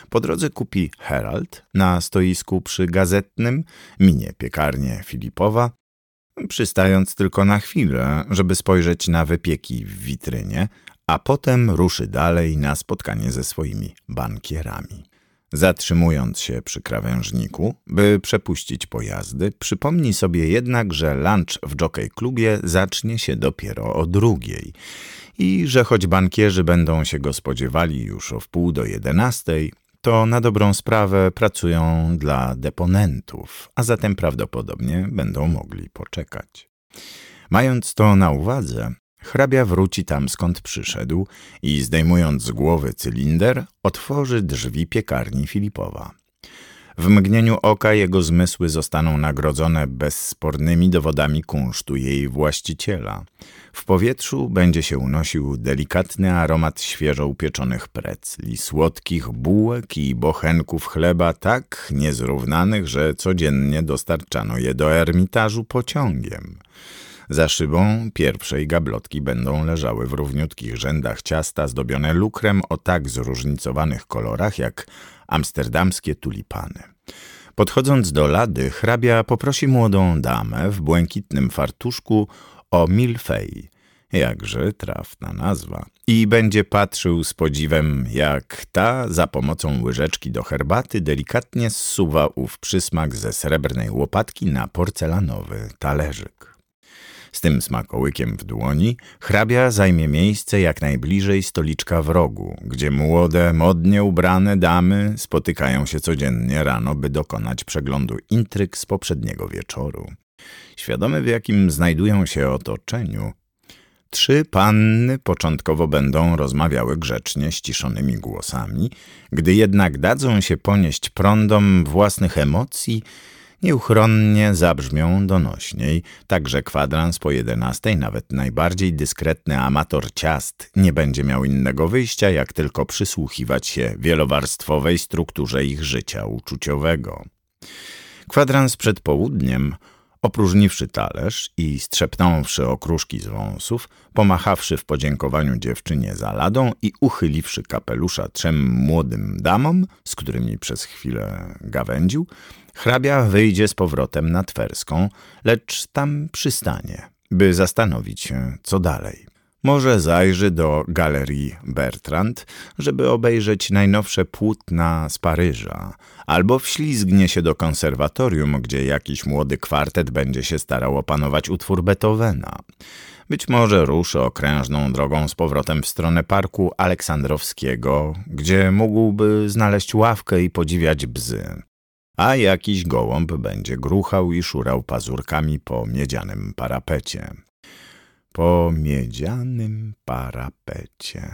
Po drodze kupi Herald na stoisku przy Gazetnym, minie piekarnię Filipowa, przystając tylko na chwilę, żeby spojrzeć na wypieki w witrynie, a potem ruszy dalej na spotkanie ze swoimi bankierami. Zatrzymując się przy krawężniku, by przepuścić pojazdy, przypomni sobie jednak, że lunch w Jockey Klubie zacznie się dopiero o 2:00 i że choć bankierzy będą się go spodziewali już o 10:30, to na dobrą sprawę pracują dla deponentów, a zatem prawdopodobnie będą mogli poczekać. Mając to na uwadze, hrabia wróci tam, skąd przyszedł i zdejmując z głowy cylinder, otworzy drzwi piekarni Filipowa. W mgnieniu oka jego zmysły zostaną nagrodzone bezspornymi dowodami kunsztu jej właściciela. W powietrzu będzie się unosił delikatny aromat świeżo upieczonych precli, słodkich bułek i bochenków chleba tak niezrównanych, że codziennie dostarczano je do Ermitażu pociągiem. Za szybą pierwszej gablotki będą leżały w równiutkich rzędach ciasta zdobione lukrem o tak zróżnicowanych kolorach jak amsterdamskie tulipany. Podchodząc do lady, hrabia poprosi młodą damę w błękitnym fartuszku o milfei, jakże trafna nazwa, i będzie patrzył z podziwem, jak ta za pomocą łyżeczki do herbaty delikatnie zsuwa ów przysmak ze srebrnej łopatki na porcelanowy talerzyk. Z tym smakołykiem w dłoni hrabia zajmie miejsce jak najbliżej stoliczka w rogu, gdzie młode, modnie ubrane damy spotykają się codziennie rano, by dokonać przeglądu intryg z poprzedniego wieczoru. Świadomy, w jakim znajdują się otoczeniu, 3 panny początkowo będą rozmawiały grzecznie, ściszonymi głosami, gdy jednak dadzą się ponieść prądom własnych emocji, nieuchronnie zabrzmią donośniej, tak że kwadrans po 11 nawet najbardziej dyskretny amator ciast nie będzie miał innego wyjścia, jak tylko przysłuchiwać się wielowarstwowej strukturze ich życia uczuciowego. Kwadrans przed południem, opróżniwszy talerz i strzepnąwszy okruszki z wąsów, pomachawszy w podziękowaniu dziewczynie za ladą i uchyliwszy kapelusza 3 młodym damom, z którymi przez chwilę gawędził, hrabia wyjdzie z powrotem na Twerską, lecz tam przystanie, by zastanowić się, co dalej. Może zajrzy do Galerii Bertrand, żeby obejrzeć najnowsze płótna z Paryża, albo wślizgnie się do konserwatorium, gdzie jakiś młody kwartet będzie się starał opanować utwór Beethovena. Być może ruszy okrężną drogą z powrotem w stronę Parku Aleksandrowskiego, gdzie mógłby znaleźć ławkę i podziwiać bzy, a jakiś gołąb będzie gruchał i szurał pazurkami po miedzianym parapecie. Po miedzianym parapecie.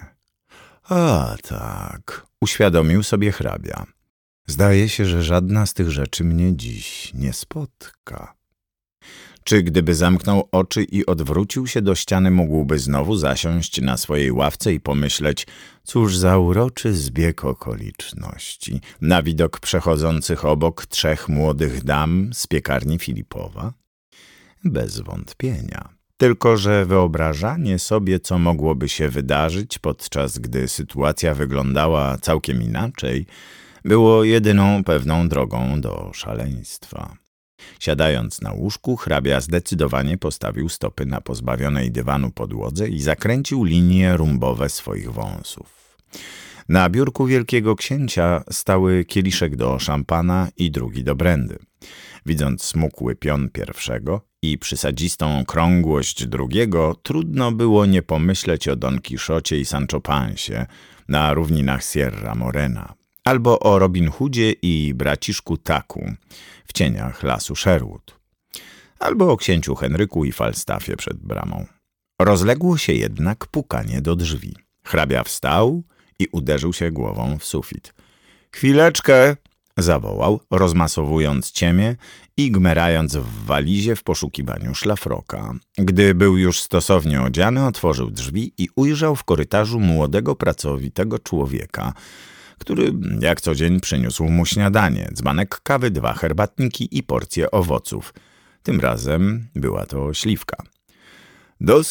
A tak, uświadomił sobie hrabia. Zdaje się, że żadna z tych rzeczy mnie dziś nie spotka. Czy gdyby zamknął oczy i odwrócił się do ściany, mógłby znowu zasiąść na swojej ławce i pomyśleć, cóż za uroczy zbieg okoliczności, na widok przechodzących obok 3 młodych dam z piekarni Filipowa? Bez wątpienia. Tylko że wyobrażanie sobie, co mogłoby się wydarzyć, podczas gdy sytuacja wyglądała całkiem inaczej, było jedyną pewną drogą do szaleństwa. Siadając na łóżku, hrabia zdecydowanie postawił stopy na pozbawionej dywanu podłodze i zakręcił linie rumbowe swoich wąsów. Na biurku wielkiego księcia stały kieliszek do szampana i drugi do brandy. Widząc smukły pion pierwszego i przysadzistą krągłość drugiego, trudno było nie pomyśleć o Don Kiszocie i Sancho Pansie na równinach Sierra Morena, albo o Robin Hoodzie i braciszku Taku w cieniach lasu Sherwood, albo o księciu Henryku i Falstaffie przed bramą. Rozległo się jednak pukanie do drzwi. Hrabia wstał i uderzył się głową w sufit. Chwileczkę! Zawołał, rozmasowując ciemię i gmerając w walizie w poszukiwaniu szlafroka. Gdy był już stosownie odziany, otworzył drzwi i ujrzał w korytarzu młodego, pracowitego człowieka, który jak co dzień przyniósł mu śniadanie, dzbanek kawy, 2 herbatniki i porcję owoców. Tym razem była to śliwka.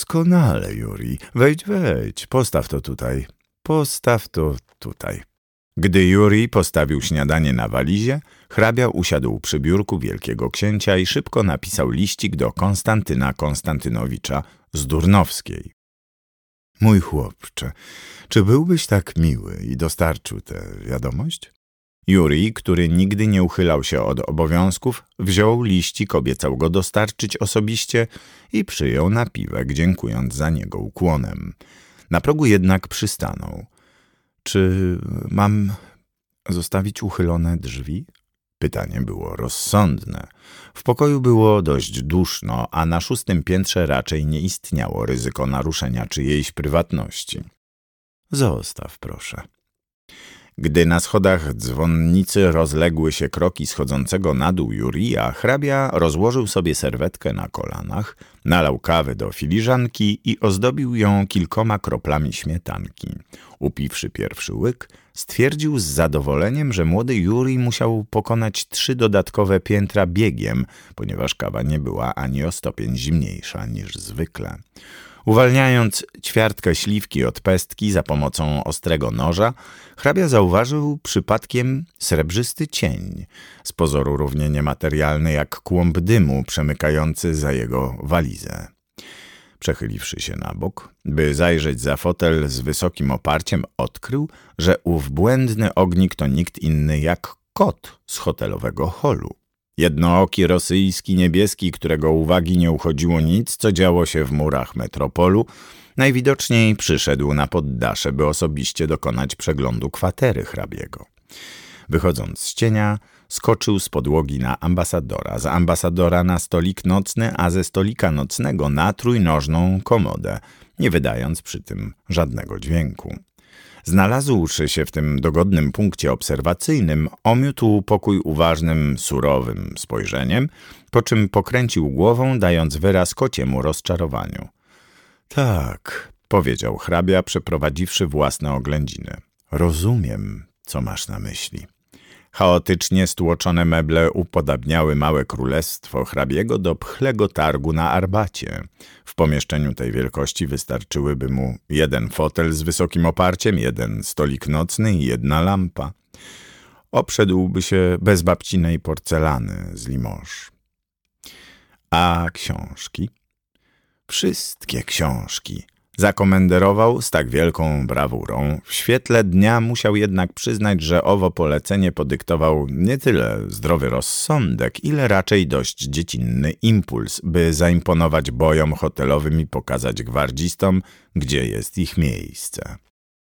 Doskonale, Juri. Wejdź, postaw to tutaj. Postaw to tutaj. Gdy Jurij postawił śniadanie na walizie, hrabia usiadł przy biurku wielkiego księcia i szybko napisał liścik do Konstantyna Konstantynowicza z Durnowskiej. Mój chłopcze, czy byłbyś tak miły i dostarczył tę wiadomość? Jurij, który nigdy nie uchylał się od obowiązków, wziął liścik, obiecał go dostarczyć osobiście i przyjął napiwek, dziękując za niego ukłonem. Na progu jednak przystanął. Czy mam zostawić uchylone drzwi? Pytanie było rozsądne. W pokoju było dość duszno, a na 6. piętrze raczej nie istniało ryzyko naruszenia czyjejś prywatności. Zostaw, proszę. Gdy na schodach dzwonnicy rozległy się kroki schodzącego na dół Jurija, hrabia rozłożył sobie serwetkę na kolanach, nalał kawy do filiżanki i ozdobił ją kilkoma kroplami śmietanki. Upiwszy pierwszy łyk, stwierdził z zadowoleniem, że młody Jurij musiał pokonać 3 dodatkowe piętra biegiem, ponieważ kawa nie była ani o stopień zimniejsza niż zwykle. Uwalniając ćwiartkę śliwki od pestki za pomocą ostrego noża, hrabia zauważył przypadkiem srebrzysty cień, z pozoru równie niematerialny jak kłąb dymu przemykający za jego walizę. Przechyliwszy się na bok, by zajrzeć za fotel z wysokim oparciem, odkrył, że ów błędny ognik to nikt inny jak kot z hotelowego holu. Jednooki rosyjski niebieski, którego uwagi nie uchodziło nic, co działo się w murach metropolu, najwidoczniej przyszedł na poddasze, by osobiście dokonać przeglądu kwatery hrabiego. Wychodząc z cienia, skoczył z podłogi na ambasadora, z ambasadora na stolik nocny, a ze stolika nocnego na trójnożną komodę, nie wydając przy tym żadnego dźwięku. Znalazłszy się w tym dogodnym punkcie obserwacyjnym, omiótł pokój uważnym, surowym spojrzeniem, po czym pokręcił głową, dając wyraz kociemu rozczarowaniu. Tak, powiedział hrabia, przeprowadziwszy własne oględziny. Rozumiem, co masz na myśli. Chaotycznie stłoczone meble upodabniały małe królestwo hrabiego do pchlego targu na Arbacie. W pomieszczeniu tej wielkości wystarczyłyby mu 1 fotel z wysokim oparciem, 1 stolik nocny i 1 lampa. Obszedłby się bez babcinej porcelany z Limoges. A książki? Wszystkie książki. Zakomenderował z tak wielką brawurą. W świetle dnia musiał jednak przyznać, że owo polecenie podyktował nie tyle zdrowy rozsądek, ile raczej dość dziecinny impuls, by zaimponować bojom hotelowym i pokazać gwardzistom, gdzie jest ich miejsce.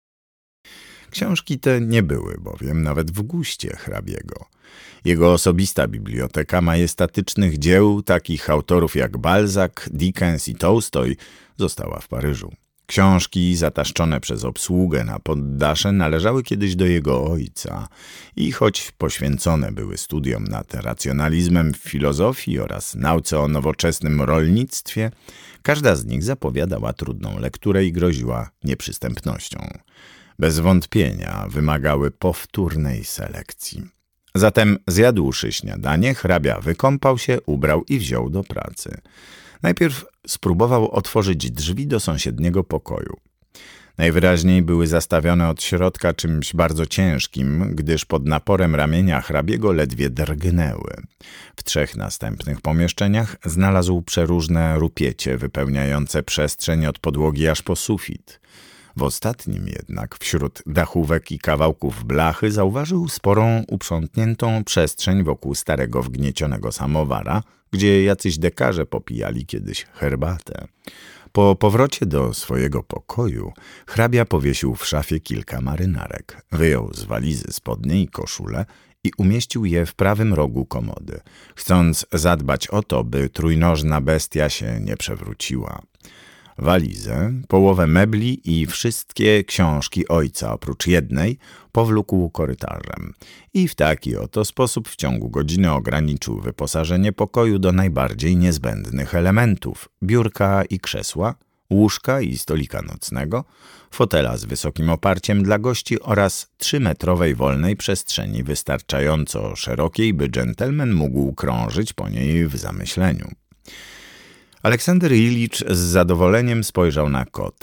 Książki te nie były bowiem nawet w guście hrabiego. Jego osobista biblioteka majestatycznych dzieł, takich autorów jak Balzac, Dickens i Tolstoj, została w Paryżu. Książki zataszczone przez obsługę na poddasze należały kiedyś do jego ojca i choć poświęcone były studiom nad racjonalizmem w filozofii oraz nauce o nowoczesnym rolnictwie, każda z nich zapowiadała trudną lekturę i groziła nieprzystępnością. Bez wątpienia wymagały powtórnej selekcji. Zatem zjadłszy śniadanie, hrabia wykąpał się, ubrał i wziął do pracy. Najpierw spróbował otworzyć drzwi do sąsiedniego pokoju. Najwyraźniej były zastawione od środka czymś bardzo ciężkim, gdyż pod naporem ramienia hrabiego ledwie drgnęły. W 3 następnych pomieszczeniach znalazł przeróżne rupiecie wypełniające przestrzeń od podłogi aż po sufit. W ostatnim jednak, wśród dachówek i kawałków blachy, zauważył sporą, uprzątniętą przestrzeń wokół starego wgniecionego samowara, gdzie jacyś dekarze popijali kiedyś herbatę. Po powrocie do swojego pokoju hrabia powiesił w szafie kilka marynarek, wyjął z walizy spodnie i koszulę i umieścił je w prawym rogu komody, chcąc zadbać o to, by trójnożna bestia się nie przewróciła. Walizę, połowę mebli i wszystkie książki ojca oprócz jednej powlókł korytarzem i w taki oto sposób w ciągu godziny ograniczył wyposażenie pokoju do najbardziej niezbędnych elementów: biurka i krzesła, łóżka i stolika nocnego, fotela z wysokim oparciem dla gości oraz 3-metrowej wolnej przestrzeni wystarczająco szerokiej, by dżentelmen mógł krążyć po niej w zamyśleniu. Aleksander Ilicz z zadowoleniem spojrzał na kota.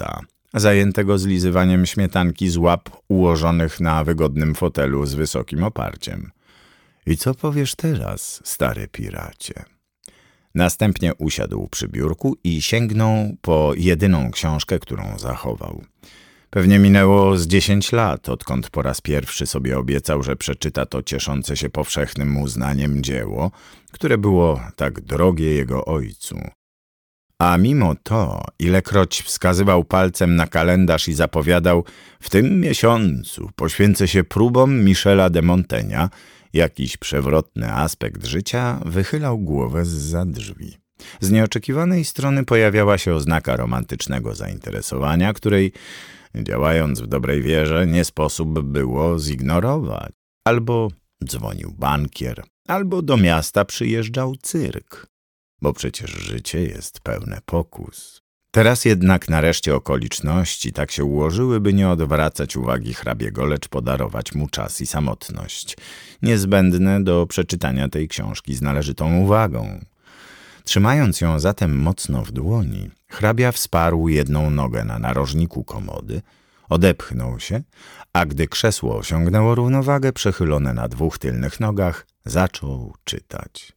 zajętego zlizywaniem śmietanki z łap ułożonych na wygodnym fotelu z wysokim oparciem. I co powiesz teraz, stary piracie? Następnie usiadł przy biurku i sięgnął po jedyną książkę, którą zachował. Pewnie minęło z 10 lat, odkąd po raz pierwszy sobie obiecał, że przeczyta to cieszące się powszechnym uznaniem dzieło, które było tak drogie jego ojcu. A mimo to, ilekroć wskazywał palcem na kalendarz i zapowiadał: w tym miesiącu poświęcę się próbom Michela de Montaigne'a, jakiś przewrotny aspekt życia wychylał głowę zza drzwi. Z nieoczekiwanej strony pojawiała się oznaka romantycznego zainteresowania, której, działając w dobrej wierze, nie sposób było zignorować. Albo dzwonił bankier, albo do miasta przyjeżdżał cyrk, bo przecież życie jest pełne pokus. Teraz jednak nareszcie okoliczności tak się ułożyły, by nie odwracać uwagi hrabiego, lecz podarować mu czas i samotność, niezbędne do przeczytania tej książki z należytą uwagą. Trzymając ją zatem mocno w dłoni, hrabia wsparł jedną nogę na narożniku komody, odepchnął się, a gdy krzesło osiągnęło równowagę, przechylone na 2 tylnych nogach, zaczął czytać.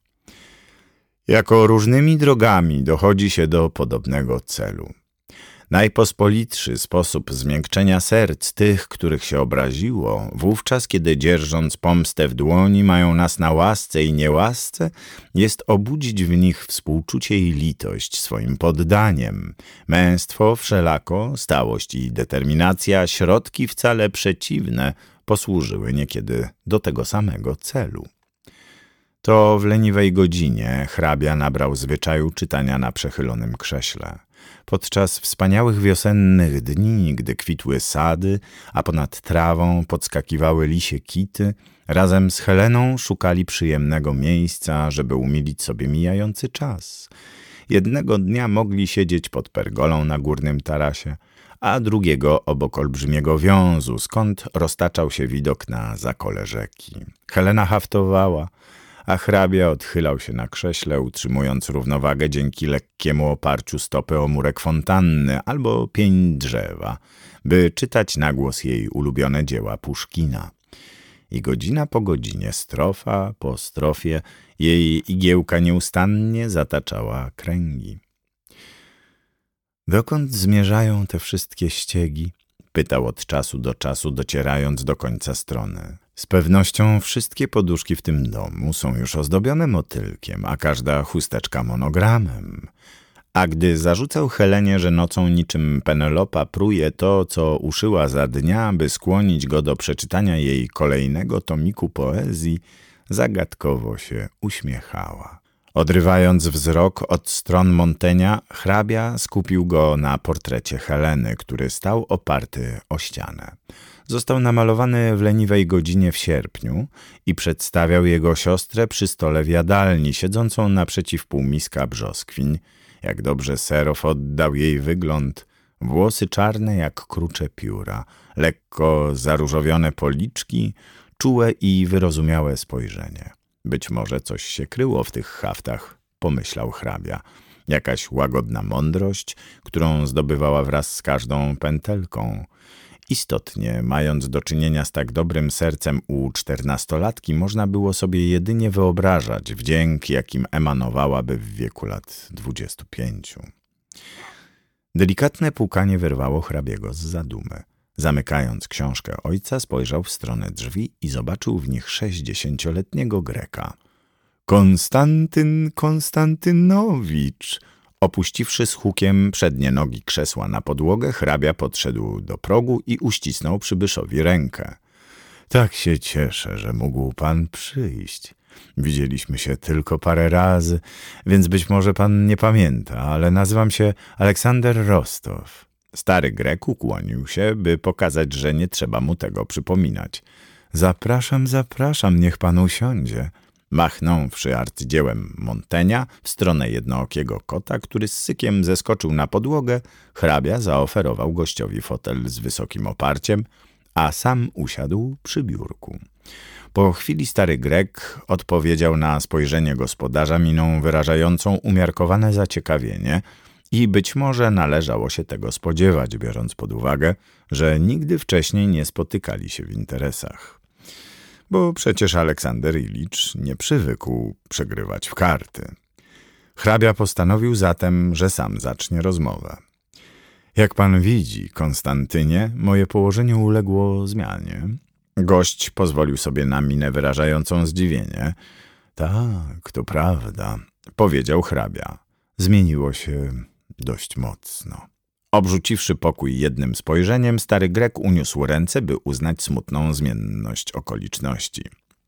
Jako różnymi drogami dochodzi się do podobnego celu. Najpospolitszy sposób zmiękczenia serc tych, których się obraziło, wówczas kiedy dzierżąc pomstę w dłoni mają nas na łasce i niełasce, jest obudzić w nich współczucie i litość swoim poddaniem. Męstwo wszelako, stałość i determinacja, środki wcale przeciwne, posłużyły niekiedy do tego samego celu. To w leniwej godzinie hrabia nabrał zwyczaju czytania na przechylonym krześle. Podczas wspaniałych wiosennych dni, gdy kwitły sady, a ponad trawą podskakiwały lisie kity, razem z Heleną szukali przyjemnego miejsca, żeby umilić sobie mijający czas. Jednego dnia mogli siedzieć pod pergolą na górnym tarasie, a drugiego obok olbrzymiego wiązu, skąd roztaczał się widok na zakole rzeki. Helena haftowała, a hrabia odchylał się na krześle, utrzymując równowagę dzięki lekkiemu oparciu stopy o murek fontanny albo pień drzewa, by czytać na głos jej ulubione dzieła Puszkina. I godzina po godzinie, strofa po strofie, jej igiełka nieustannie zataczała kręgi. Dokąd zmierzają te wszystkie ściegi? Pytał od czasu do czasu, docierając do końca strony. Z pewnością wszystkie poduszki w tym domu są już ozdobione motylkiem, a każda chusteczka monogramem. A gdy zarzucał Helenie, że nocą niczym Penelopa pruje to, co uszyła za dnia, by skłonić go do przeczytania jej kolejnego tomiku poezji, zagadkowo się uśmiechała. Odrywając wzrok od stron Montaigne'a, hrabia skupił go na portrecie Heleny, który stał oparty o ścianę. Został namalowany w leniwej godzinie w sierpniu i przedstawiał jego siostrę przy stole w jadalni, siedzącą naprzeciw półmiska brzoskwiń. Jak dobrze Serow oddał jej wygląd. Włosy czarne jak krucze pióra, lekko zaróżowione policzki, czułe i wyrozumiałe spojrzenie. Być może coś się kryło w tych haftach, pomyślał hrabia. Jakaś łagodna mądrość, którą zdobywała wraz z każdą pętelką. Istotnie, mając do czynienia z tak dobrym sercem u 14-latki, można było sobie jedynie wyobrażać wdzięk, jakim emanowałaby w wieku lat 25. Delikatne pukanie wyrwało hrabiego z zadumy. Zamykając książkę ojca, spojrzał w stronę drzwi i zobaczył w nich 60-letniego Greka. Konstantyn Konstantynowicz! Opuściwszy z hukiem przednie nogi krzesła na podłogę, hrabia podszedł do progu i uścisnął przybyszowi rękę. Tak się cieszę, że mógł pan przyjść. Widzieliśmy się tylko parę razy, więc być może pan nie pamięta, ale nazywam się Aleksander Rostow. Stary Grek ukłonił się, by pokazać, że nie trzeba mu tego przypominać. Zapraszam, niech pan usiądzie. Machnąwszy arcydziełem Montaigne'a w stronę jednookiego kota, który z sykiem zeskoczył na podłogę, hrabia zaoferował gościowi fotel z wysokim oparciem, a sam usiadł przy biurku. Po chwili stary Grek odpowiedział na spojrzenie gospodarza miną wyrażającą umiarkowane zaciekawienie I być może należało się tego spodziewać, biorąc pod uwagę, że nigdy wcześniej nie spotykali się w interesach. Bo przecież Aleksander Ilicz nie przywykł przegrywać w karty. Hrabia postanowił zatem, że sam zacznie rozmowę. Jak pan widzi, Konstantynie, moje położenie uległo zmianie. Gość pozwolił sobie na minę wyrażającą zdziwienie. Tak, to prawda, powiedział hrabia. Zmieniło się dość mocno. Obrzuciwszy pokój jednym spojrzeniem, stary Grek uniósł ręce, by uznać smutną zmienność okoliczności.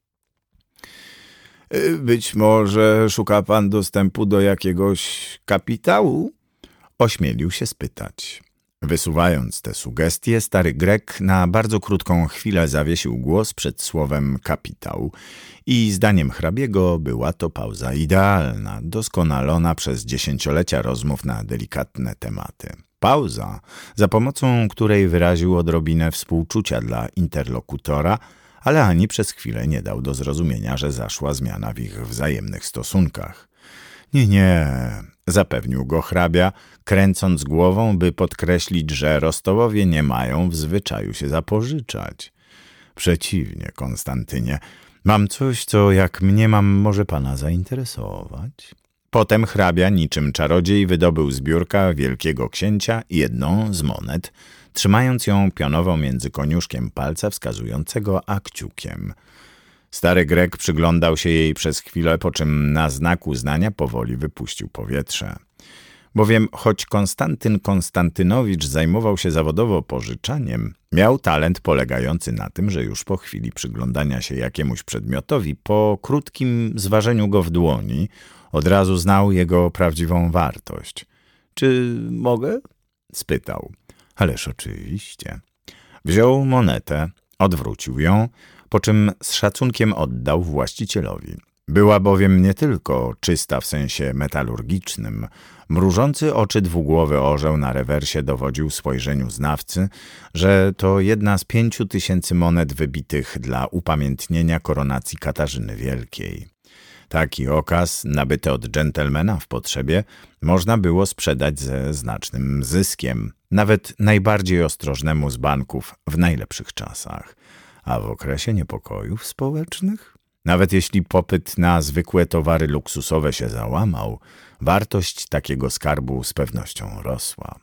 Być może szuka pan dostępu do jakiegoś kapitału? Ośmielił się spytać. Wysuwając te sugestie, stary Grek na bardzo krótką chwilę zawiesił głos przed słowem kapitał i zdaniem hrabiego była to pauza idealna, doskonalona przez dziesięciolecia rozmów na delikatne tematy. Pauza, za pomocą której wyraził odrobinę współczucia dla interlokutora, ale ani przez chwilę nie dał do zrozumienia, że zaszła zmiana w ich wzajemnych stosunkach. Nie, zapewnił go hrabia, kręcąc głową, by podkreślić, że Rostowowie nie mają w zwyczaju się zapożyczać. Przeciwnie, Konstantynie, mam coś, co jak mniemam może pana zainteresować. Potem hrabia niczym czarodziej wydobył z biurka wielkiego księcia jedną z monet, trzymając ją pionowo między koniuszkiem palca wskazującego a kciukiem. Stary Grek przyglądał się jej przez chwilę, po czym na znak uznania powoli wypuścił powietrze. Bowiem choć Konstantyn Konstantynowicz zajmował się zawodowo pożyczaniem, miał talent polegający na tym, że już po chwili przyglądania się jakiemuś przedmiotowi, po krótkim zważeniu go w dłoni, od razu znał jego prawdziwą wartość. — Czy mogę? — spytał. — Ależ oczywiście. Wziął monetę, odwrócił ją, po czym z szacunkiem oddał właścicielowi. Była bowiem nie tylko czysta w sensie metalurgicznym. Mrużący oczy dwugłowy orzeł na rewersie dowodził spojrzeniu znawcy, że to jedna z 5000 monet wybitych dla upamiętnienia koronacji Katarzyny Wielkiej. Taki okaz, nabyty od dżentelmena w potrzebie, można było sprzedać ze znacznym zyskiem, nawet najbardziej ostrożnemu z banków w najlepszych czasach. A w okresie niepokojów społecznych? Nawet jeśli popyt na zwykłe towary luksusowe się załamał, wartość takiego skarbu z pewnością rosła.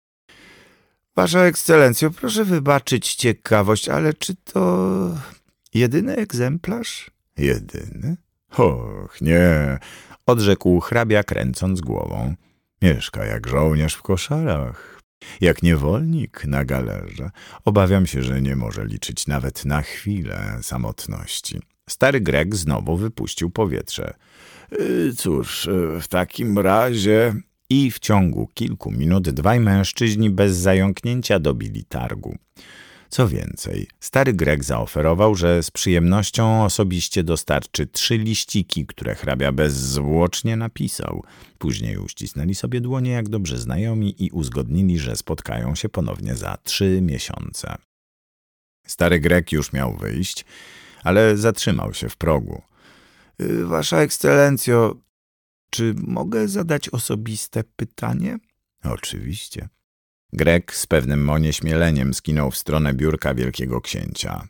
Wasza ekscelencjo, proszę wybaczyć ciekawość, ale czy to jedyny egzemplarz? Jedyny? Och, nie, odrzekł hrabia, kręcąc głową. Mieszka jak żołnierz w koszarach, jak niewolnik na galerze. Obawiam się, że nie może liczyć nawet na chwilę samotności. Stary Grek znowu wypuścił powietrze. Cóż, w takim razie... I w ciągu kilku minut dwaj mężczyźni bez zająknięcia dobili targu. Co więcej, stary Grek zaoferował, że z przyjemnością osobiście dostarczy 3 liściki, które hrabia bezzwłocznie napisał. Później uścisnęli sobie dłonie jak dobrzy znajomi i uzgodnili, że spotkają się ponownie za 3 miesiące. Stary Grek już miał wyjść, ale zatrzymał się w progu. Wasza ekscelencjo, czy mogę zadać osobiste pytanie? Oczywiście. Grek z pewnym onieśmieleniem skinął w stronę biurka wielkiego księcia.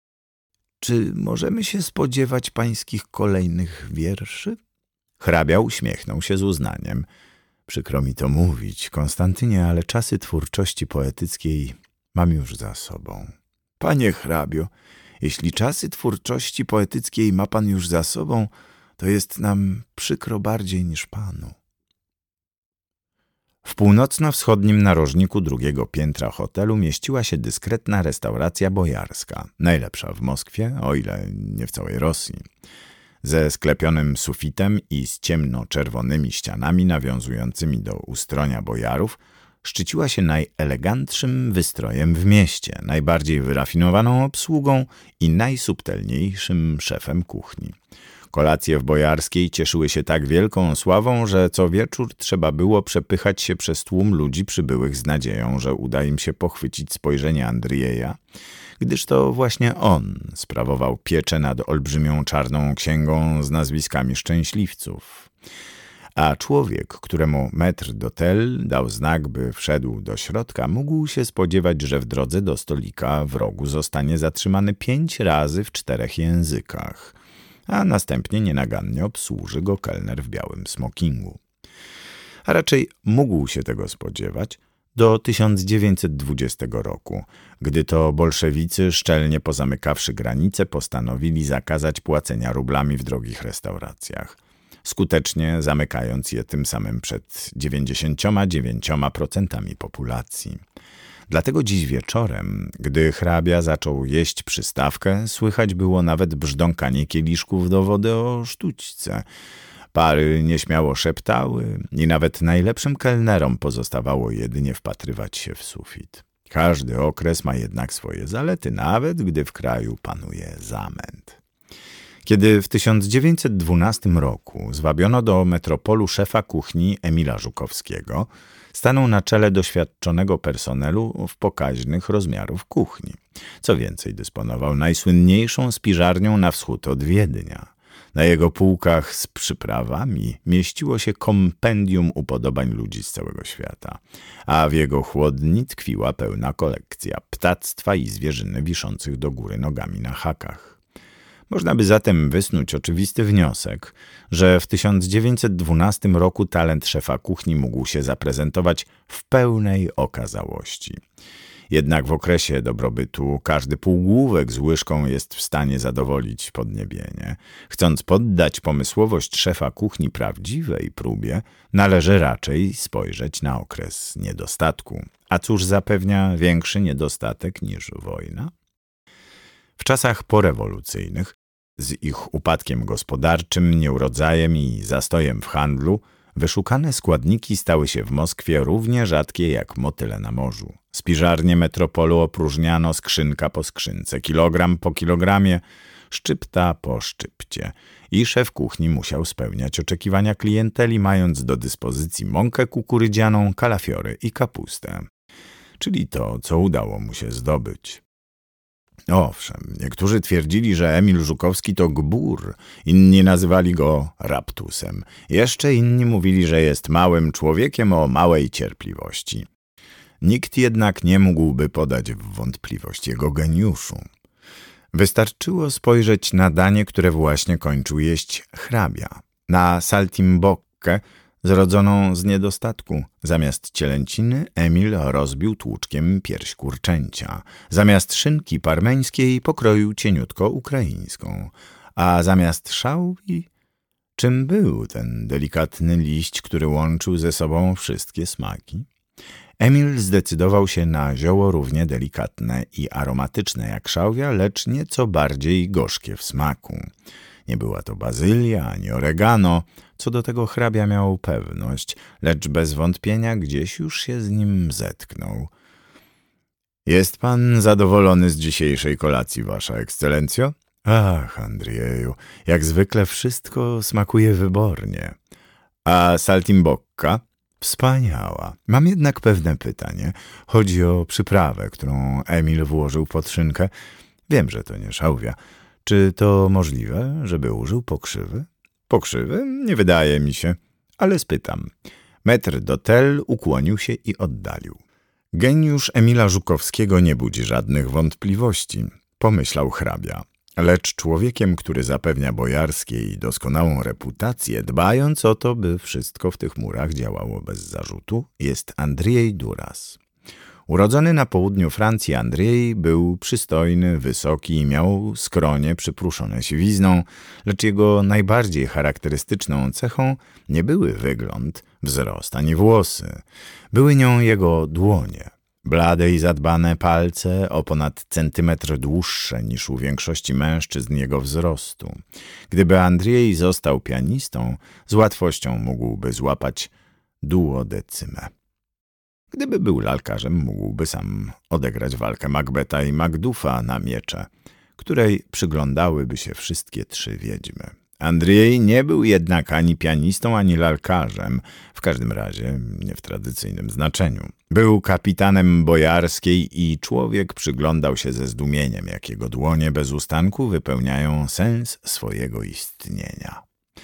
Czy możemy się spodziewać pańskich kolejnych wierszy? Hrabia uśmiechnął się z uznaniem. Przykro mi to mówić, Konstantynie, ale czasy twórczości poetyckiej mam już za sobą. Panie hrabio, jeśli czasy twórczości poetyckiej ma pan już za sobą, to jest nam przykro bardziej niż panu. W północno-wschodnim narożniku drugiego piętra hotelu mieściła się dyskretna restauracja bojarska, najlepsza w Moskwie, o ile nie w całej Rosji. Ze sklepionym sufitem i z ciemno-czerwonymi ścianami nawiązującymi do ustronia bojarów, szczyciła się najelegantszym wystrojem w mieście, najbardziej wyrafinowaną obsługą i najsubtelniejszym szefem kuchni. Kolacje w Bojarskiej cieszyły się tak wielką sławą, że co wieczór trzeba było przepychać się przez tłum ludzi przybyłych z nadzieją, że uda im się pochwycić spojrzenie Andrieja, gdyż to właśnie on sprawował pieczę nad olbrzymią czarną księgą z nazwiskami szczęśliwców. a człowiek, któremu maître d'hôtel dał znak, by wszedł do środka, mógł się spodziewać, że w drodze do stolika w rogu zostanie zatrzymany 5 razy w 4 językach, a następnie nienagannie obsłuży go kelner w białym smokingu. A raczej mógł się tego spodziewać do 1920 roku, gdy to bolszewicy, szczelnie pozamykawszy granice, postanowili zakazać płacenia rublami w drogich restauracjach, skutecznie zamykając je tym samym przed 99% populacji. Dlatego dziś wieczorem, gdy hrabia zaczął jeść przystawkę, słychać było nawet brzdąkanie kieliszków do wody o sztućce. Pary nieśmiało szeptały i nawet najlepszym kelnerom pozostawało jedynie wpatrywać się w sufit. Każdy okres ma jednak swoje zalety, nawet gdy w kraju panuje zamęt. Kiedy w 1912 roku zwabiono do metropolu szefa kuchni Emila Żukowskiego, stanął na czele doświadczonego personelu w pokaźnych rozmiarów kuchni. Co więcej, dysponował najsłynniejszą spiżarnią na wschód od Wiednia. Na jego półkach z przyprawami mieściło się kompendium upodobań ludzi z całego świata, a w jego chłodni tkwiła pełna kolekcja ptactwa i zwierzyny wiszących do góry nogami na hakach. Można by zatem wysnuć oczywisty wniosek, że w 1912 roku talent szefa kuchni mógł się zaprezentować w pełnej okazałości. Jednak w okresie dobrobytu każdy półgłówek z łyżką jest w stanie zadowolić podniebienie. Chcąc poddać pomysłowość szefa kuchni prawdziwej próbie, należy raczej spojrzeć na okres niedostatku. A cóż zapewnia większy niedostatek niż wojna? W czasach porewolucyjnych, z ich upadkiem gospodarczym, nieurodzajem i zastojem w handlu, wyszukane składniki stały się w Moskwie równie rzadkie jak motyle na morzu. Spiżarnie metropolu opróżniano skrzynka po skrzynce, kilogram po kilogramie, szczypta po szczypcie. I szef kuchni musiał spełniać oczekiwania klienteli, mając do dyspozycji mąkę kukurydzianą, kalafiory i kapustę. Czyli to, co udało mu się zdobyć. Owszem, niektórzy twierdzili, że Emil Żukowski to gbur, inni nazywali go raptusem. Jeszcze inni mówili, że jest małym człowiekiem o małej cierpliwości. Nikt jednak nie mógłby podać w wątpliwość jego geniuszu. Wystarczyło spojrzeć na danie, które właśnie kończył jeść hrabia. Na saltimbockę, zrodzoną z niedostatku. Zamiast cielęciny Emil rozbił tłuczkiem pierś kurczęcia. Zamiast szynki parmeńskiej pokroił cieniutko ukraińską. A zamiast szałwi, czym był ten delikatny liść, który łączył ze sobą wszystkie smaki? Emil zdecydował się na zioło równie delikatne i aromatyczne jak szałwia, lecz nieco bardziej gorzkie w smaku. Nie była to bazylia ani oregano, co do tego hrabia miał pewność, lecz bez wątpienia gdzieś już się z nim zetknął. Jest pan zadowolony z dzisiejszej kolacji, wasza ekscelencjo? Ach, Andrieju, jak zwykle wszystko smakuje wybornie. A saltimbocca? Wspaniała. Mam jednak pewne pytanie. Chodzi o przyprawę, którą Emil włożył pod szynkę. Wiem, że to nie szałwia. Czy to możliwe, żeby użył pokrzywy? Pokrzywy? Nie wydaje mi się, ale spytam. Maître d'hôtel ukłonił się i oddalił. Geniusz Emila Żukowskiego nie budzi żadnych wątpliwości, pomyślał hrabia. Lecz człowiekiem, który zapewnia bojarskiej doskonałą reputację, dbając o to, by wszystko w tych murach działało bez zarzutu, jest Andrzej Duras. Urodzony na południu Francji, Andrzej był przystojny, wysoki i miał skronie przypruszone siwizną, lecz jego najbardziej charakterystyczną cechą nie były wygląd, wzrost ani włosy. Były nią jego dłonie. Blade i zadbane palce, o ponad centymetr dłuższe niż u większości mężczyzn jego wzrostu. Gdyby Andrzej został pianistą, z łatwością mógłby złapać duodecymę. Gdyby był lalkarzem, mógłby sam odegrać walkę Macbeta i Macduffa na miecze, której przyglądałyby się wszystkie 3 wiedźmy. Andrzej nie był jednak ani pianistą, ani lalkarzem, w każdym razie nie w tradycyjnym znaczeniu. Był kapitanem bojarskiej i człowiek przyglądał się ze zdumieniem, jak jego dłonie bez ustanku wypełniają sens swojego istnienia.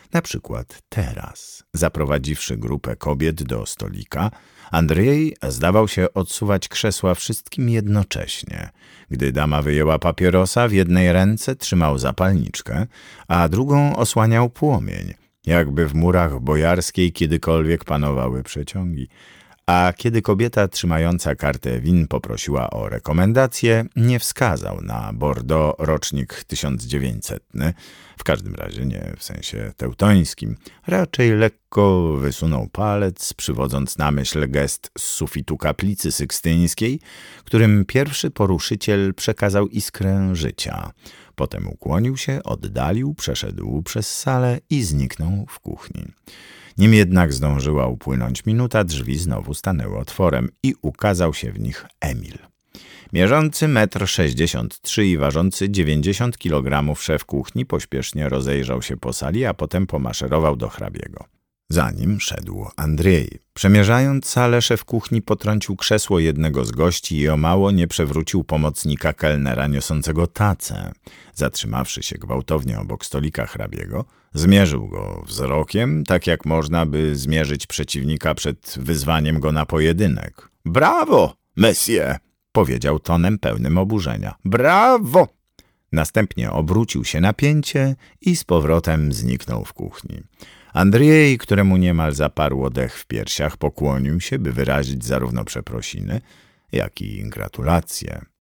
Na przykład teraz, zaprowadziwszy grupę kobiet do stolika, Andrzej zdawał się odsuwać krzesła wszystkim jednocześnie. Gdy dama wyjęła papierosa, w jednej ręce trzymał zapalniczkę, a drugą osłaniał płomień, jakby w murach bojarskiej kiedykolwiek panowały przeciągi. A kiedy kobieta trzymająca kartę win poprosiła o rekomendację, nie wskazał na Bordeaux rocznik 1900, w każdym razie nie w sensie teutońskim. Raczej lekko wysunął palec, przywodząc na myśl gest z sufitu kaplicy sykstyńskiej, którym pierwszy poruszyciel przekazał iskrę życia. Potem ukłonił się, oddalił, przeszedł przez salę i zniknął w kuchni. Nim jednak zdążyła upłynąć minuta, drzwi znowu stanęły otworem i ukazał się w nich Emil. Mierzący 1,63 m i ważący 90 kg szef kuchni pośpiesznie rozejrzał się po sali, a potem pomaszerował do hrabiego. Za nim szedł Andrzej. Przemierzając salę, szef kuchni potrącił krzesło jednego z gości i o mało nie przewrócił pomocnika kelnera niosącego tacę. Zatrzymawszy się gwałtownie obok stolika hrabiego, zmierzył go wzrokiem, tak jak można by zmierzyć przeciwnika przed wyzwaniem go na pojedynek. — Brawo, monsieur! — powiedział tonem pełnym oburzenia. — Brawo! Następnie obrócił się na pięcie i z powrotem zniknął w kuchni. Andrzej, któremu niemal zaparło dech w piersiach, pokłonił się, by wyrazić zarówno przeprosiny, jak i gratulacje.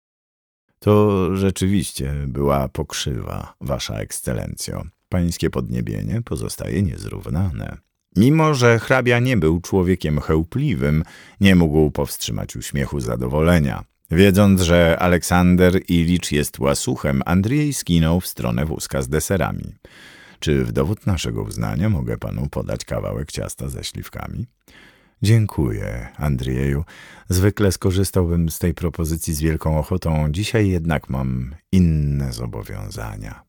— To rzeczywiście była pokrzywa, wasza ekscelencjo. Pańskie podniebienie pozostaje niezrównane. Mimo że hrabia nie był człowiekiem chełpliwym, nie mógł powstrzymać uśmiechu zadowolenia. Wiedząc, że Aleksander Ilicz jest łasuchem, Andrzej skinął w stronę wózka z deserami. Czy w dowód naszego uznania mogę panu podać kawałek ciasta ze śliwkami? Dziękuję, Andrzeju. Zwykle skorzystałbym z tej propozycji z wielką ochotą. Dzisiaj jednak mam inne zobowiązania.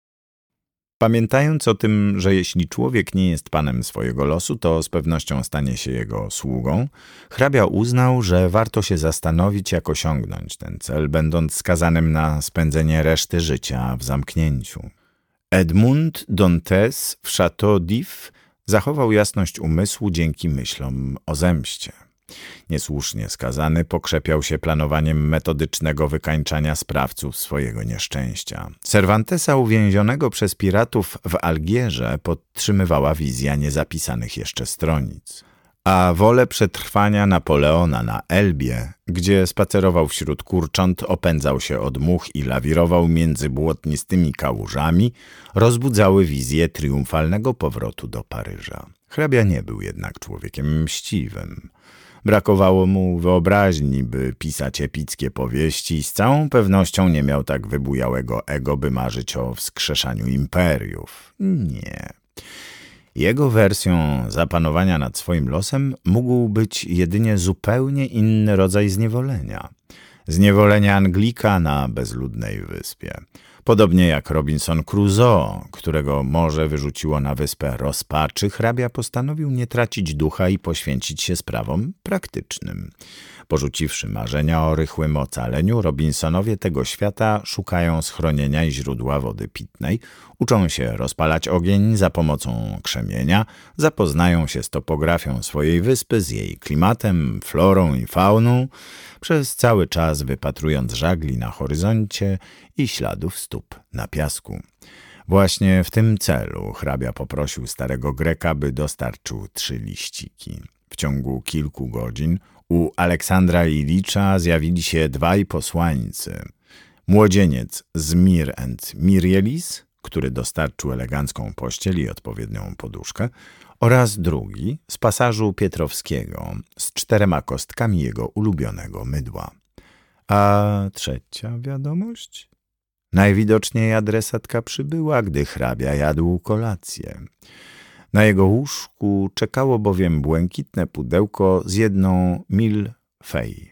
Pamiętając o tym, że jeśli człowiek nie jest panem swojego losu, to z pewnością stanie się jego sługą, hrabia uznał, że warto się zastanowić, jak osiągnąć ten cel, będąc skazanym na spędzenie reszty życia w zamknięciu. Edmond Dantes w Château d'If zachował jasność umysłu dzięki myślom o zemście. Niesłusznie skazany pokrzepiał się planowaniem metodycznego wykańczania sprawców swojego nieszczęścia. Cervantesa uwięzionego przez piratów w Algierze podtrzymywała wizja niezapisanych jeszcze stronic. A wolę przetrwania Napoleona na Elbie, gdzie spacerował wśród kurcząt, opędzał się od much i lawirował między błotnistymi kałużami, rozbudzały wizję triumfalnego powrotu do Paryża. Hrabia nie był jednak człowiekiem mściwym. Brakowało mu wyobraźni, by pisać epickie powieści i z całą pewnością nie miał tak wybujałego ego, by marzyć o wskrzeszaniu imperiów. Nie. Jego wersją zapanowania nad swoim losem mógł być jedynie zupełnie inny rodzaj zniewolenia. Zniewolenia Anglika na bezludnej wyspie. Podobnie jak Robinson Crusoe, którego morze wyrzuciło na wyspę rozpaczy, hrabia postanowił nie tracić ducha i poświęcić się sprawom praktycznym. Porzuciwszy marzenia o rychłym ocaleniu, Robinsonowie tego świata szukają schronienia i źródła wody pitnej, uczą się rozpalać ogień za pomocą krzemienia, zapoznają się z topografią swojej wyspy, z jej klimatem, florą i fauną, przez cały czas wypatrując żagli na horyzoncie i śladów stóp na piasku. Właśnie w tym celu hrabia poprosił starego Greka, by dostarczył 3 liściki. W ciągu kilku godzin u Aleksandra Ilicza zjawili się 2 posłańcy. Młodzieniec z Mir and Mirielis, który dostarczył elegancką pościel i odpowiednią poduszkę, oraz drugi z pasażu Pietrowskiego z 4 kostkami jego ulubionego mydła. A trzecia wiadomość? Najwidoczniej adresatka przybyła, gdy hrabia jadł kolację. Na jego łóżku czekało bowiem błękitne pudełko z 1 mille feuille.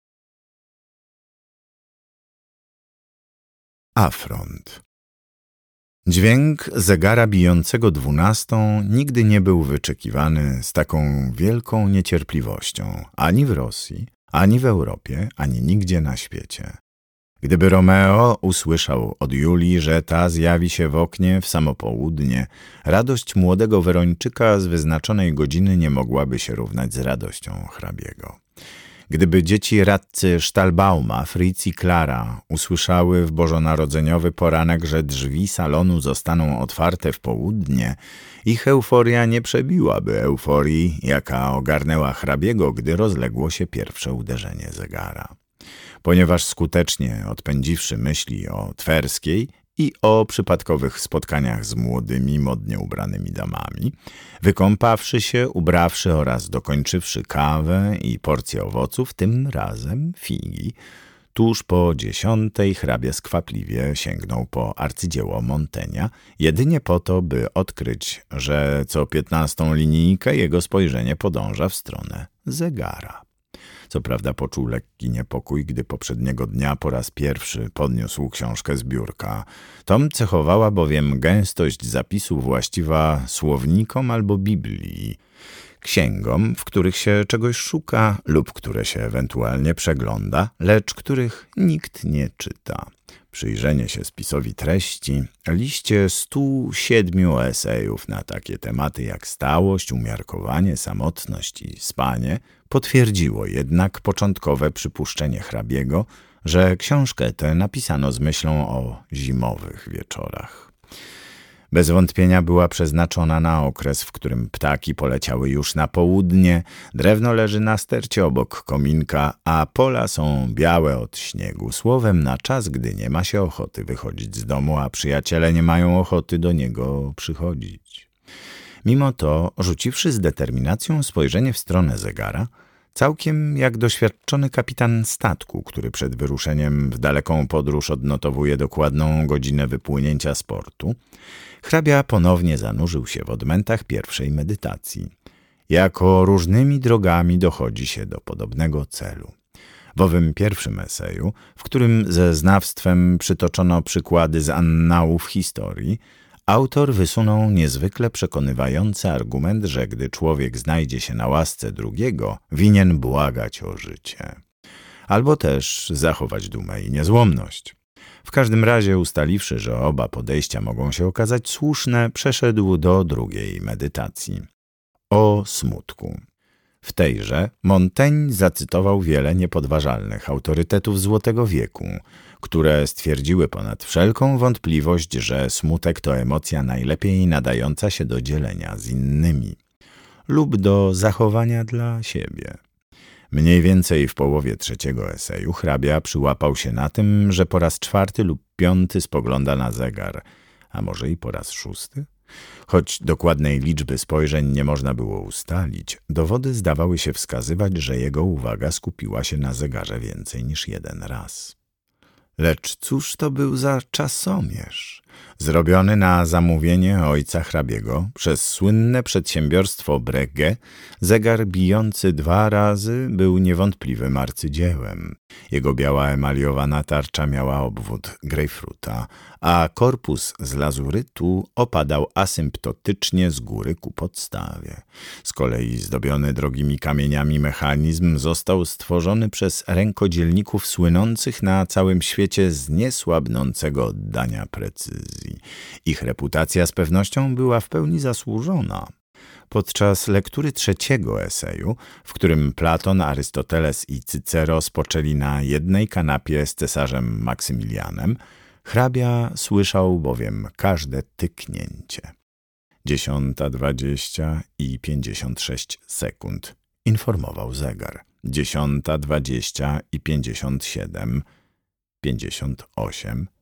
Afront. Dźwięk zegara bijącego 12 nigdy nie był wyczekiwany z taką wielką niecierpliwością ani w Rosji, ani w Europie, ani nigdzie na świecie. Gdyby Romeo usłyszał od Julii, że ta zjawi się w oknie w samo południe, radość młodego Werończyka z wyznaczonej godziny nie mogłaby się równać z radością hrabiego. Gdyby dzieci radcy Sztalbauma, Fritz i Klara usłyszały w bożonarodzeniowy poranek, że drzwi salonu zostaną otwarte w południe, ich euforia nie przebiłaby euforii, jaka ogarnęła hrabiego, gdy rozległo się pierwsze uderzenie zegara. Ponieważ skutecznie odpędziwszy myśli o Twerskiej i o przypadkowych spotkaniach z młodymi, modnie ubranymi damami, wykąpawszy się, ubrawszy oraz dokończywszy kawę i porcję owoców, tym razem figi, tuż po 10 hrabia skwapliwie sięgnął po arcydzieło Montaigne'a, jedynie po to, by odkryć, że co 15 linijkę jego spojrzenie podąża w stronę zegara. Co prawda poczuł lekki niepokój, gdy poprzedniego dnia po raz pierwszy podniósł książkę z biurka. Tom cechowała bowiem gęstość zapisów właściwa słownikom albo Biblii, księgom, w których się czegoś szuka lub które się ewentualnie przegląda, lecz których nikt nie czyta. Przyjrzenie się spisowi treści, liście 107 esejów na takie tematy jak stałość, umiarkowanie, samotność i spanie potwierdziło jednak początkowe przypuszczenie hrabiego, że książkę tę napisano z myślą o zimowych wieczorach. Bez wątpienia była przeznaczona na okres, w którym ptaki poleciały już na południe, drewno leży na stercie obok kominka, a pola są białe od śniegu. Słowem, na czas, gdy nie ma się ochoty wychodzić z domu, a przyjaciele nie mają ochoty do niego przychodzić. Mimo to, rzuciwszy z determinacją spojrzenie w stronę zegara, całkiem jak doświadczony kapitan statku, który przed wyruszeniem w daleką podróż odnotowuje dokładną godzinę wypłynięcia z portu, hrabia ponownie zanurzył się w odmętach pierwszej medytacji. Jako różnymi drogami dochodzi się do podobnego celu. W owym pierwszym eseju, w którym ze znawstwem przytoczono przykłady z annałów historii, autor wysunął niezwykle przekonywający argument, że gdy człowiek znajdzie się na łasce drugiego, winien błagać o życie. Albo też zachować dumę i niezłomność. W każdym razie, ustaliwszy, że oba podejścia mogą się okazać słuszne, przeszedł do drugiej medytacji. O smutku. W tejże Montaigne zacytował wiele niepodważalnych autorytetów Złotego Wieku, które stwierdziły ponad wszelką wątpliwość, że smutek to emocja najlepiej nadająca się do dzielenia z innymi lub do zachowania dla siebie. Mniej więcej w połowie trzeciego eseju hrabia przyłapał się na tym, że po raz 4 lub 5 spogląda na zegar, a może i po raz 6? Choć dokładnej liczby spojrzeń nie można było ustalić, dowody zdawały się wskazywać, że jego uwaga skupiła się na zegarze więcej niż jeden raz. Lecz cóż to był za czasomierz? Zrobiony na zamówienie ojca hrabiego przez słynne przedsiębiorstwo Breguet, zegar bijący 2 razy był niewątpliwym arcydziełem. Jego biała emaliowana tarcza miała obwód grejpfruta, a korpus z lazurytu opadał asymptotycznie z góry ku podstawie. Z kolei zdobiony drogimi kamieniami mechanizm został stworzony przez rękodzielników słynących na całym świecie z niesłabnącego oddania precyzji. Ich reputacja z pewnością była w pełni zasłużona. Podczas lektury trzeciego eseju, w którym Platon, Arystoteles i Cycero spoczęli na jednej kanapie z cesarzem Maksymilianem, hrabia słyszał bowiem każde tyknięcie. 10:20 i 56 sekund, informował zegar. 10:20 i 57, 58,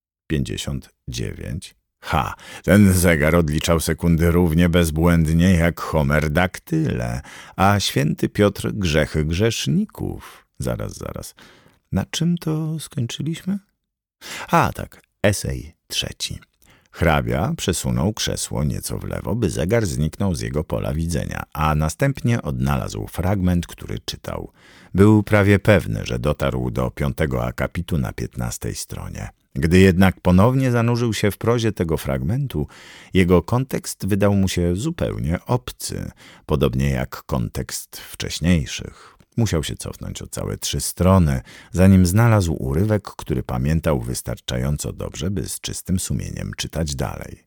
59. Ten zegar odliczał sekundy równie bezbłędnie jak Homer daktyle, a święty Piotr grzechy grzeszników. Zaraz. Na czym to skończyliśmy? Tak, esej trzeci. Hrabia przesunął krzesło nieco w lewo, by zegar zniknął z jego pola widzenia, a następnie odnalazł fragment, który czytał. Był prawie pewny, że dotarł do 5. akapitu na 15 stronie. Gdy jednak ponownie zanurzył się w prozie tego fragmentu, jego kontekst wydał mu się zupełnie obcy, podobnie jak kontekst wcześniejszych. Musiał się cofnąć o całe 3 strony, zanim znalazł urywek, który pamiętał wystarczająco dobrze, by z czystym sumieniem czytać dalej.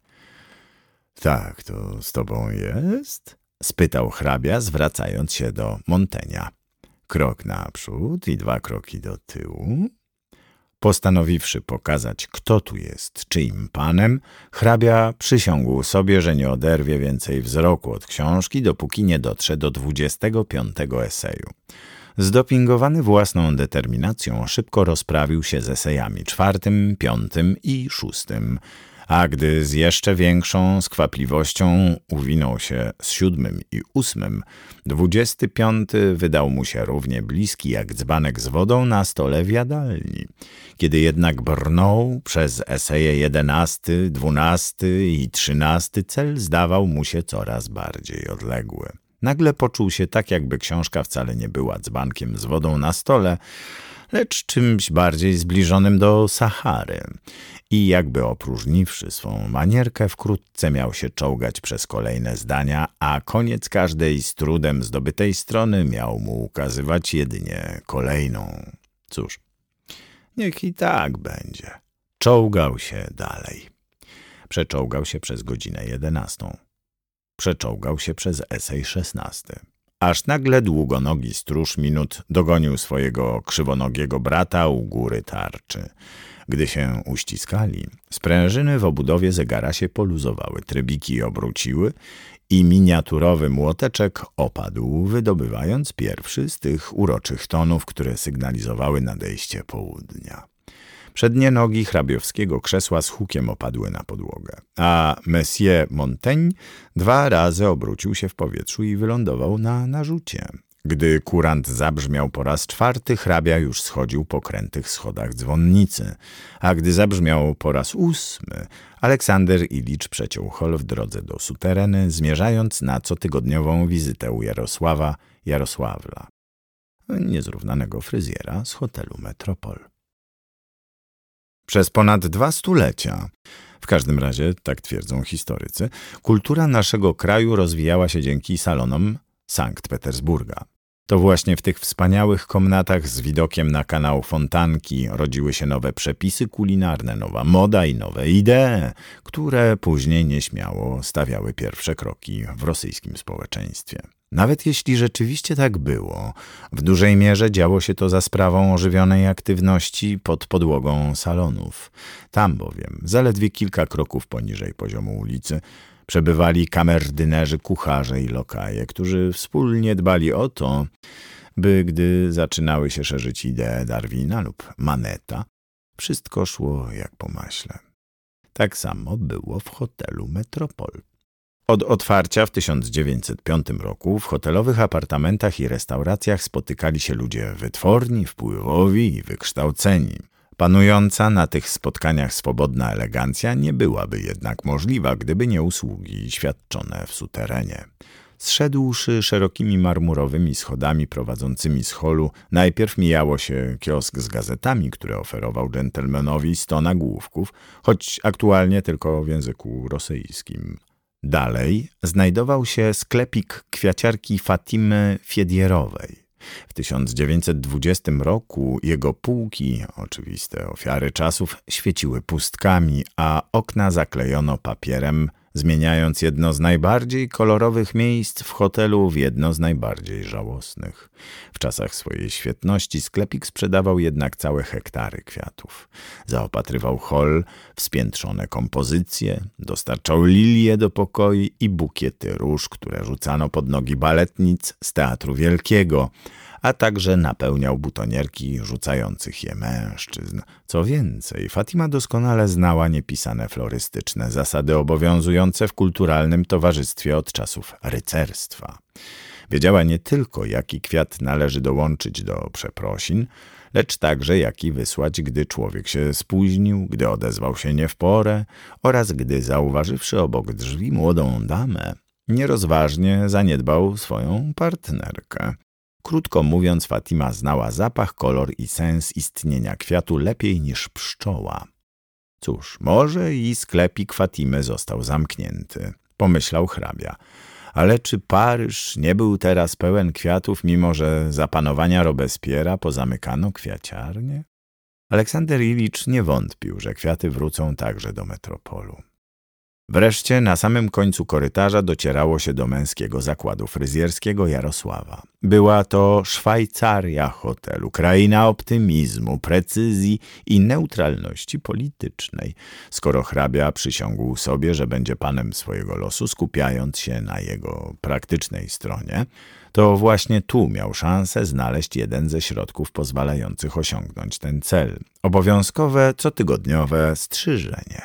Tak, to z tobą jest? Spytał hrabia, zwracając się do Montaigne'a. Krok naprzód i 2 kroki do tyłu. Postanowiwszy pokazać, kto tu jest czyim panem, hrabia przysiągł sobie, że nie oderwie więcej wzroku od książki, dopóki nie dotrze do 25. eseju. Zdopingowany własną determinacją, szybko rozprawił się z esejami 4., 5. i 6., a gdy z jeszcze większą skwapliwością uwinął się z 7. i 8., 25. wydał mu się równie bliski jak dzbanek z wodą na stole w jadalni. Kiedy jednak brnął przez eseje 11., 12. i 13., cel zdawał mu się coraz bardziej odległy. Nagle poczuł się tak, jakby książka wcale nie była dzbankiem z wodą na stole, lecz czymś bardziej zbliżonym do Sahary. I jakby opróżniwszy swą manierkę, wkrótce miał się czołgać przez kolejne zdania, a koniec każdej z trudem zdobytej strony miał mu ukazywać jedynie kolejną. Cóż, niech i tak będzie. Czołgał się dalej. Przeczołgał się przez godzinę 11. Przeczołgał się przez esej 16. Aż nagle długonogi stróż minut dogonił swojego krzywonogiego brata u góry tarczy. Gdy się uściskali, sprężyny w obudowie zegara się poluzowały, trybiki obróciły i miniaturowy młoteczek opadł, wydobywając pierwszy z tych uroczych tonów, które sygnalizowały nadejście południa. Przednie nogi hrabiowskiego krzesła z hukiem opadły na podłogę, a Monsieur Montaigne 2 razy obrócił się w powietrzu i wylądował na narzucie. Gdy kurant zabrzmiał po raz 4., hrabia już schodził po krętych schodach dzwonnicy, a gdy zabrzmiał po raz 8., Aleksander Ilicz przeciął hol w drodze do sutereny, zmierzając na cotygodniową wizytę u Jarosławla, niezrównanego fryzjera z hotelu Metropol. Przez ponad 2 stulecia, w każdym razie tak twierdzą historycy, kultura naszego kraju rozwijała się dzięki salonom Sankt Petersburga. To właśnie w tych wspaniałych komnatach z widokiem na kanał Fontanki rodziły się nowe przepisy kulinarne, nowa moda i nowe idee, które później nieśmiało stawiały pierwsze kroki w rosyjskim społeczeństwie. Nawet jeśli rzeczywiście tak było, w dużej mierze działo się to za sprawą ożywionej aktywności pod podłogą salonów. Tam bowiem, zaledwie kilka kroków poniżej poziomu ulicy, przebywali kamerdynerzy, kucharze i lokaje, którzy wspólnie dbali o to, by gdy zaczynały się szerzyć idee Darwina lub Maneta, wszystko szło jak po maśle. Tak samo było w hotelu Metropol. Od otwarcia w 1905 roku w hotelowych apartamentach i restauracjach spotykali się ludzie wytworni, wpływowi i wykształceni. Panująca na tych spotkaniach swobodna elegancja nie byłaby jednak możliwa, gdyby nie usługi świadczone w suterenie. Zszedłszy szerokimi marmurowymi schodami prowadzącymi z holu, najpierw mijało się kiosk z gazetami, który oferował dżentelmenowi 100 nagłówków, choć aktualnie tylko w języku rosyjskim. Dalej znajdował się sklepik kwiaciarki Fatimy Fiedierowej. W 1920 roku jego półki, oczywiste ofiary czasów, świeciły pustkami, a okna zaklejono papierem, zmieniając jedno z najbardziej kolorowych miejsc w hotelu w jedno z najbardziej żałosnych. W czasach swojej świetności sklepik sprzedawał jednak całe hektary kwiatów. Zaopatrywał hol w spiętrzone kompozycje, dostarczał lilie do pokoi i bukiety róż, które rzucano pod nogi baletnic z Teatru Wielkiego, a także napełniał butonierki rzucających je mężczyzn. Co więcej, Fatima doskonale znała niepisane florystyczne zasady obowiązujące w kulturalnym towarzystwie od czasów rycerstwa. Wiedziała nie tylko, jaki kwiat należy dołączyć do przeprosin, lecz także jaki wysłać, gdy człowiek się spóźnił, gdy odezwał się nie w porę oraz gdy, zauważywszy obok drzwi młodą damę, nierozważnie zaniedbał swoją partnerkę. Krótko mówiąc, Fatima znała zapach, kolor i sens istnienia kwiatu lepiej niż pszczoła. Cóż, może i sklepik Fatimy został zamknięty, pomyślał hrabia, Ale czy Paryż nie był teraz pełen kwiatów, mimo że za panowania Robespiera pozamykano kwiaciarnie? Aleksander Ilicz nie wątpił, że kwiaty wrócą także do metropolu. Wreszcie na samym końcu korytarza docierało się do męskiego zakładu fryzjerskiego Jarosława. Była to Szwajcaria hotelu, kraina optymizmu, precyzji i neutralności politycznej, skoro hrabia przysiągł sobie, że będzie panem swojego losu, skupiając się na jego praktycznej stronie. To właśnie tu miał szansę znaleźć jeden ze środków pozwalających osiągnąć ten cel. Obowiązkowe, cotygodniowe strzyżenie.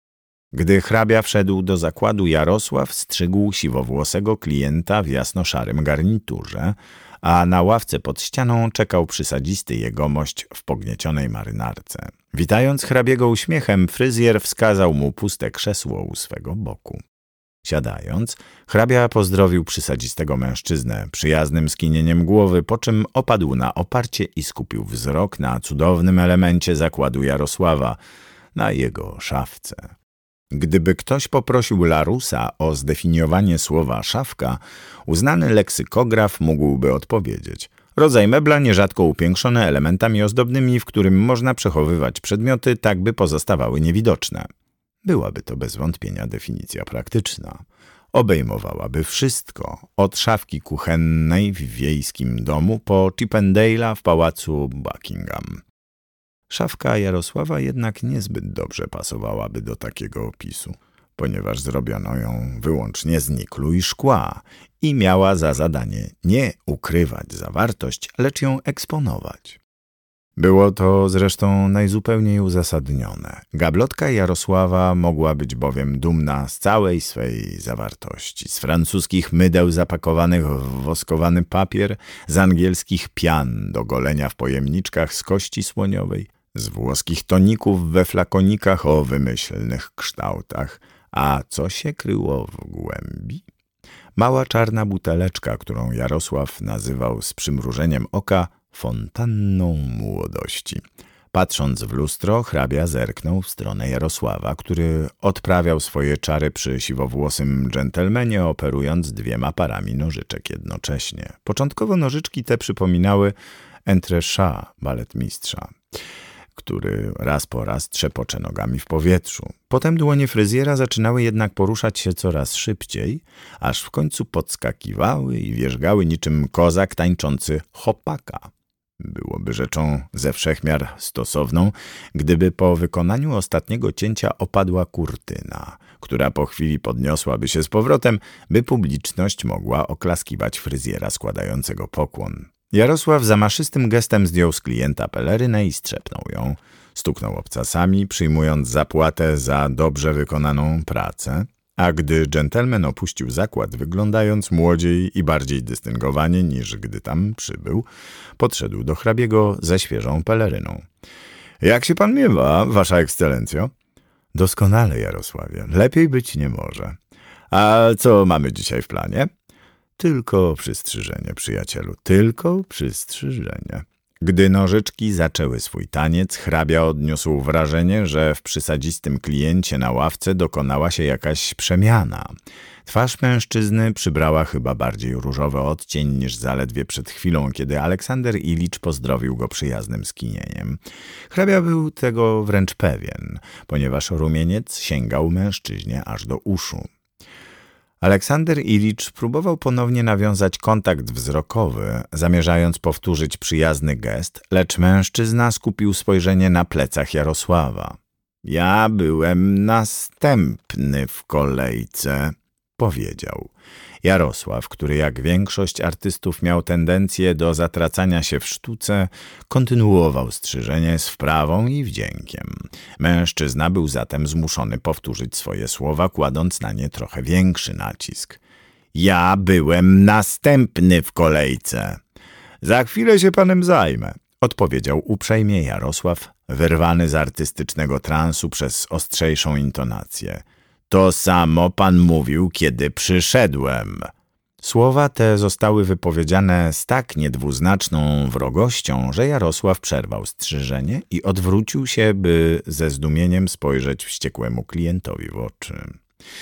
Gdy hrabia wszedł do zakładu, Jarosław strzygł siwowłosego klienta w jasno-szarym garniturze, a na ławce pod ścianą czekał przysadzisty jegomość w pogniecionej marynarce. Witając hrabiego uśmiechem, fryzjer wskazał mu puste krzesło u swego boku. Siadając, hrabia pozdrowił przysadzistego mężczyznę przyjaznym skinieniem głowy, po czym opadł na oparcie i skupił wzrok na cudownym elemencie zakładu Jarosława, na jego szafce. Gdyby ktoś poprosił Larusa o zdefiniowanie słowa szafka, uznany leksykograf mógłby odpowiedzieć: rodzaj mebla nierzadko upiększony elementami ozdobnymi, w którym można przechowywać przedmioty, tak by pozostawały niewidoczne. Byłaby to bez wątpienia definicja praktyczna. Obejmowałaby wszystko, od szafki kuchennej w wiejskim domu po Chippendale'a w pałacu Buckingham. Szafka Jarosława jednak niezbyt dobrze pasowałaby do takiego opisu, ponieważ zrobiono ją wyłącznie z niklu i szkła i miała za zadanie nie ukrywać zawartość, lecz ją eksponować. Było to zresztą najzupełniej uzasadnione. Gablotka Jarosława mogła być bowiem dumna z całej swej zawartości, z francuskich mydeł zapakowanych w woskowany papier, z angielskich pian do golenia w pojemniczkach z kości słoniowej, z włoskich toników we flakonikach o wymyślnych kształtach. A co się kryło w głębi? Mała czarna buteleczka, którą Jarosław nazywał z przymrużeniem oka fontanną młodości. Patrząc w lustro, hrabia zerknął w stronę Jarosława, który odprawiał swoje czary przy siwowłosym dżentelmenie, operując 2 parami nożyczek jednocześnie. Początkowo nożyczki te przypominały entrechat baletmistrza, który raz po raz trzepocze nogami w powietrzu. Potem dłonie fryzjera zaczynały jednak poruszać się coraz szybciej, aż w końcu podskakiwały i wierzgały niczym kozak tańczący chopaka. Byłoby rzeczą ze wszechmiar stosowną, gdyby po wykonaniu ostatniego cięcia opadła kurtyna, która po chwili podniosłaby się z powrotem, by publiczność mogła oklaskiwać fryzjera składającego pokłon. Jarosław zamaszystym gestem zdjął z klienta pelerynę i strzepnął ją. Stuknął obcasami, przyjmując zapłatę za dobrze wykonaną pracę, a gdy dżentelmen opuścił zakład, wyglądając młodziej i bardziej dystyngowanie niż gdy tam przybył, podszedł do hrabiego ze świeżą peleryną. — Jak się pan miewa, wasza ekscelencjo? — Doskonale, Jarosławie. Lepiej być nie może. — A co mamy dzisiaj w planie? — Tylko przystrzyżenie, przyjacielu, tylko przystrzyżenie. Gdy nożyczki zaczęły swój taniec, hrabia odniósł wrażenie, że w przysadzistym kliencie na ławce dokonała się jakaś przemiana. Twarz mężczyzny przybrała chyba bardziej różowy odcień niż zaledwie przed chwilą, kiedy Aleksander Ilicz pozdrowił go przyjaznym skinieniem. Hrabia był tego wręcz pewien, ponieważ rumieniec sięgał mężczyźnie aż do uszu. Aleksander Ilicz próbował ponownie nawiązać kontakt wzrokowy, zamierzając powtórzyć przyjazny gest, lecz mężczyzna skupił spojrzenie na plecach Jarosława. — Ja byłem następny w kolejce — powiedział. Jarosław, który jak większość artystów miał tendencję do zatracania się w sztuce, kontynuował strzyżenie z wprawą i wdziękiem. Mężczyzna był zatem zmuszony powtórzyć swoje słowa, kładąc na nie trochę większy nacisk. — Ja byłem następny w kolejce. — Za chwilę się panem zajmę — odpowiedział uprzejmie Jarosław, wyrwany z artystycznego transu przez ostrzejszą intonację. — To samo pan mówił, kiedy przyszedłem. Słowa te zostały wypowiedziane z tak niedwuznaczną wrogością, że Jarosław przerwał strzyżenie i odwrócił się, by ze zdumieniem spojrzeć wściekłemu klientowi w oczy.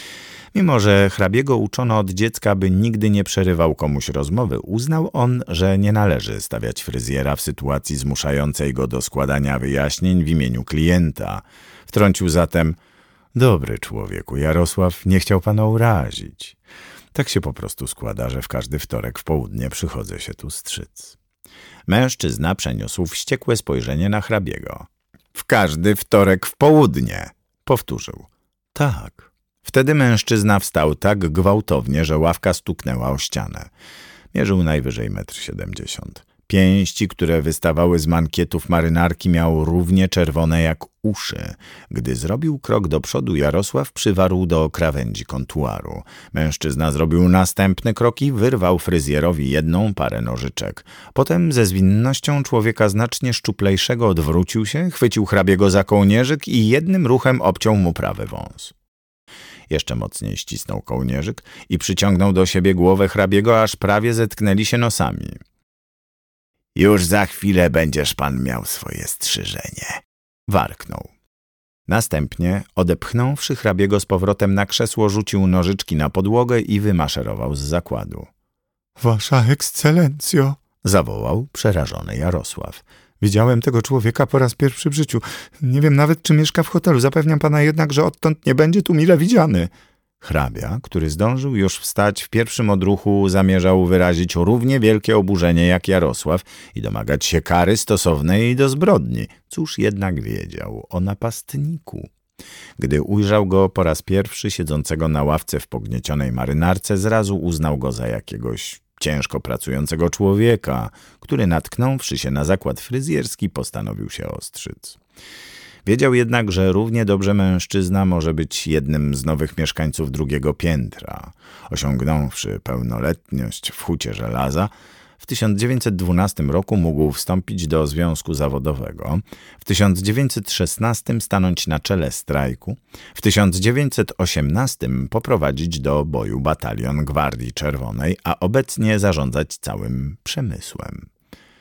Mimo że hrabiego uczono od dziecka, by nigdy nie przerywał komuś rozmowy, uznał on, że nie należy stawiać fryzjera w sytuacji zmuszającej go do składania wyjaśnień w imieniu klienta. Wtrącił zatem: dobry człowieku, Jarosław nie chciał pana urazić. Tak się po prostu składa, że w każdy wtorek w południe przychodzę się tu strzyc. Mężczyzna przeniósł wściekłe spojrzenie na hrabiego. W każdy wtorek w południe, powtórzył. Tak. Wtedy mężczyzna wstał tak gwałtownie, że ławka stuknęła o ścianę. Mierzył najwyżej 1,70 m. Pięści, które wystawały z mankietów marynarki, miał równie czerwone jak uszy. Gdy zrobił krok do przodu, Jarosław przywarł do krawędzi kontuaru. Mężczyzna zrobił następny krok i wyrwał fryzjerowi jedną parę nożyczek. Potem ze zwinnością człowieka znacznie szczuplejszego odwrócił się, chwycił hrabiego za kołnierzyk i jednym ruchem obciął mu prawy wąs. Jeszcze mocniej ścisnął kołnierzyk i przyciągnął do siebie głowę hrabiego, aż prawie zetknęli się nosami. Już za chwilę będziesz pan miał swoje strzyżenie, warknął. Następnie, odepchnąwszy hrabiego z powrotem na krzesło, rzucił nożyczki na podłogę i wymaszerował z zakładu. Wasza ekscelencjo, zawołał przerażony Jarosław. Widziałem tego człowieka po raz pierwszy w życiu. Nie wiem nawet, czy mieszka w hotelu. Zapewniam pana jednak, że odtąd nie będzie tu mile widziany. Hrabia, który zdążył już wstać w pierwszym odruchu, zamierzał wyrazić równie wielkie oburzenie jak Jarosław i domagać się kary stosownej do zbrodni. Cóż jednak wiedział o napastniku? Gdy ujrzał go po raz pierwszy siedzącego na ławce w pogniecionej marynarce, zrazu uznał go za jakiegoś ciężko pracującego człowieka, który natknąwszy się na zakład fryzjerski, postanowił się ostrzyc. Wiedział jednak, że równie dobrze mężczyzna może być jednym z nowych mieszkańców drugiego piętra. Osiągnąwszy pełnoletność w Hucie Żelaza, w 1912 roku mógł wstąpić do związku zawodowego, w 1916 stanąć na czele strajku, w 1918 poprowadzić do boju batalion Gwardii Czerwonej, a obecnie zarządzać całym przemysłem.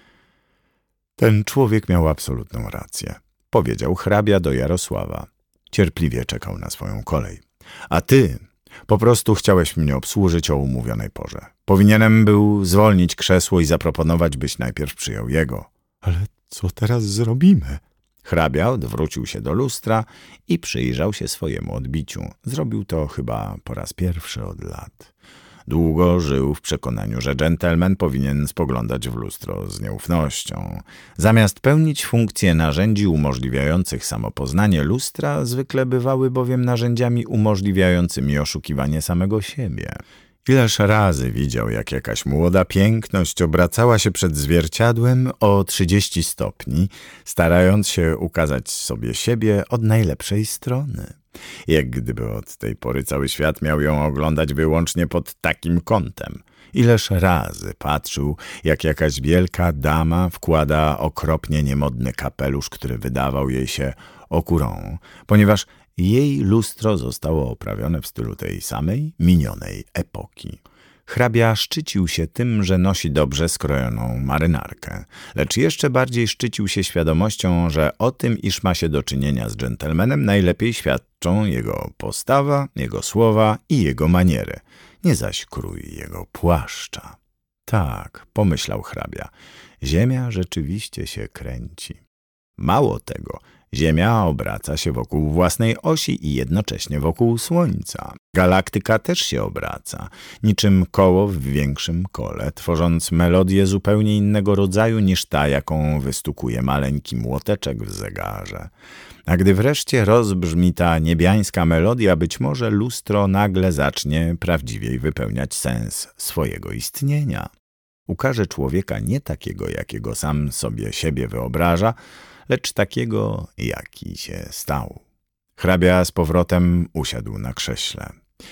Ten człowiek miał absolutną rację, powiedział hrabia do Jarosława. Cierpliwie czekał na swoją kolej. A ty po prostu chciałeś mnie obsłużyć o umówionej porze. Powinienem był zwolnić krzesło i zaproponować, byś najpierw przyjął jego. Ale co teraz zrobimy? Hrabia odwrócił się do lustra i przyjrzał się swojemu odbiciu. Zrobił to chyba po raz pierwszy od lat. Długo żył w przekonaniu, że dżentelmen powinien spoglądać w lustro z nieufnością. Zamiast pełnić funkcje narzędzi umożliwiających samopoznanie, lustra zwykle bywały bowiem narzędziami umożliwiającymi oszukiwanie samego siebie. Ileż razy widział, jak jakaś młoda piękność obracała się przed zwierciadłem o 30 stopni, starając się ukazać sobie siebie od najlepszej strony. Jak gdyby od tej pory cały świat miał ją oglądać wyłącznie pod takim kątem. Ileż razy patrzył, jak jakaś wielka dama wkłada okropnie niemodny kapelusz, który wydawał jej się okurą, ponieważ jej lustro zostało oprawione w stylu tej samej minionej epoki. Hrabia szczycił się tym, że nosi dobrze skrojoną marynarkę, lecz jeszcze bardziej szczycił się świadomością, że o tym, iż ma się do czynienia z dżentelmenem, najlepiej świadczą jego postawa, jego słowa i jego maniery, nie zaś krój jego płaszcza. Tak, pomyślał hrabia, ziemia rzeczywiście się kręci. Mało tego, Ziemia obraca się wokół własnej osi i jednocześnie wokół Słońca. Galaktyka też się obraca, niczym koło w większym kole, tworząc melodię zupełnie innego rodzaju niż ta, jaką wystukuje maleńki młoteczek w zegarze. A gdy wreszcie rozbrzmi ta niebiańska melodia, być może lustro nagle zacznie prawdziwiej wypełniać sens swojego istnienia. Ukaże człowieka nie takiego, jakiego sam sobie siebie wyobraża, lecz takiego, jaki się stał. Hrabia z powrotem usiadł na krześle.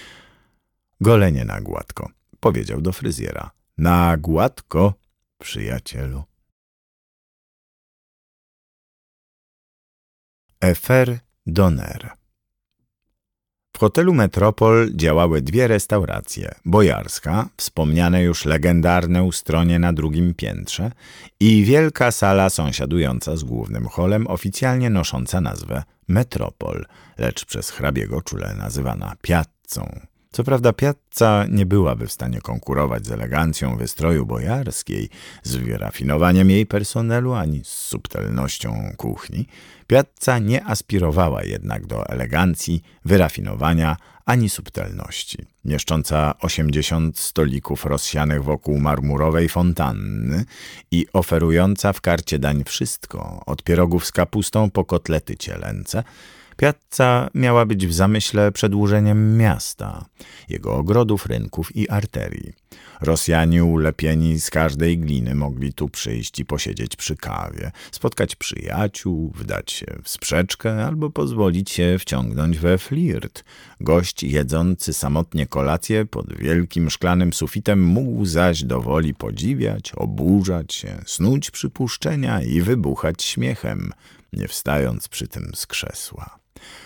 Golenie na gładko, powiedział do fryzjera. Na gładko, przyjacielu. Efer Doner. W hotelu Metropol działały dwie restauracje, bojarska, wspomniane już legendarne ustronie na drugim piętrze i wielka sala sąsiadująca z głównym holem, oficjalnie nosząca nazwę Metropol, lecz przez hrabiego czule nazywana Piazzą. Co prawda piazza nie byłaby w stanie konkurować z elegancją wystroju bojarskiej, z wyrafinowaniem jej personelu, ani z subtelnością kuchni. Piazza nie aspirowała jednak do elegancji, wyrafinowania, ani subtelności. Mieszcząca 80 stolików rozsianych wokół marmurowej fontanny i oferująca w karcie dań wszystko, od pierogów z kapustą po kotlety cielęce, piazza miała być w zamyśle przedłużeniem miasta, jego ogrodów, rynków i arterii. Rosjanie ulepieni z każdej gliny mogli tu przyjść i posiedzieć przy kawie, spotkać przyjaciół, wdać się w sprzeczkę albo pozwolić się wciągnąć we flirt. Gość jedzący samotnie kolację pod wielkim szklanym sufitem mógł zaś dowoli podziwiać, oburzać się, snuć przypuszczenia i wybuchać śmiechem, nie wstając przy tym z krzesła.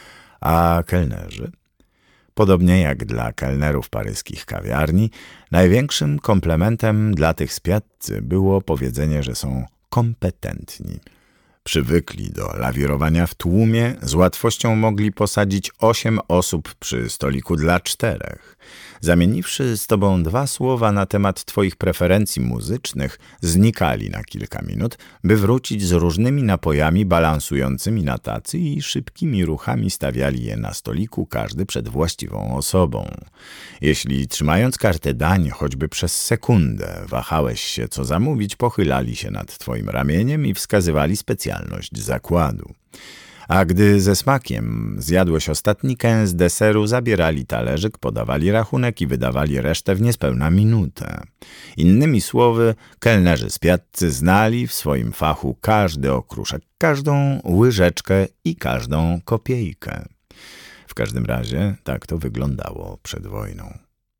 A kelnerzy? Podobnie jak dla kelnerów paryskich kawiarni, największym komplementem dla tych z piazzy było powiedzenie, że są kompetentni. Przywykli do lawirowania w tłumie, z łatwością mogli posadzić 8 osób przy stoliku dla 4. Zamieniwszy z tobą 2 słowa na temat twoich preferencji muzycznych, znikali na kilka minut, by wrócić z różnymi napojami balansującymi na tacy i szybkimi ruchami stawiali je na stoliku, każdy przed właściwą osobą. Jeśli trzymając kartę dań choćby przez sekundę wahałeś się co zamówić, pochylali się nad twoim ramieniem i wskazywali specjalność zakładu. A gdy ze smakiem zjadłeś ostatni kęs deseru, zabierali talerzyk, podawali rachunek i wydawali resztę w niespełna minutę. Innymi słowy, kelnerzy z piazzy znali w swoim fachu każdy okruszek, każdą łyżeczkę i każdą kopiejkę. W każdym razie tak to wyglądało przed wojną.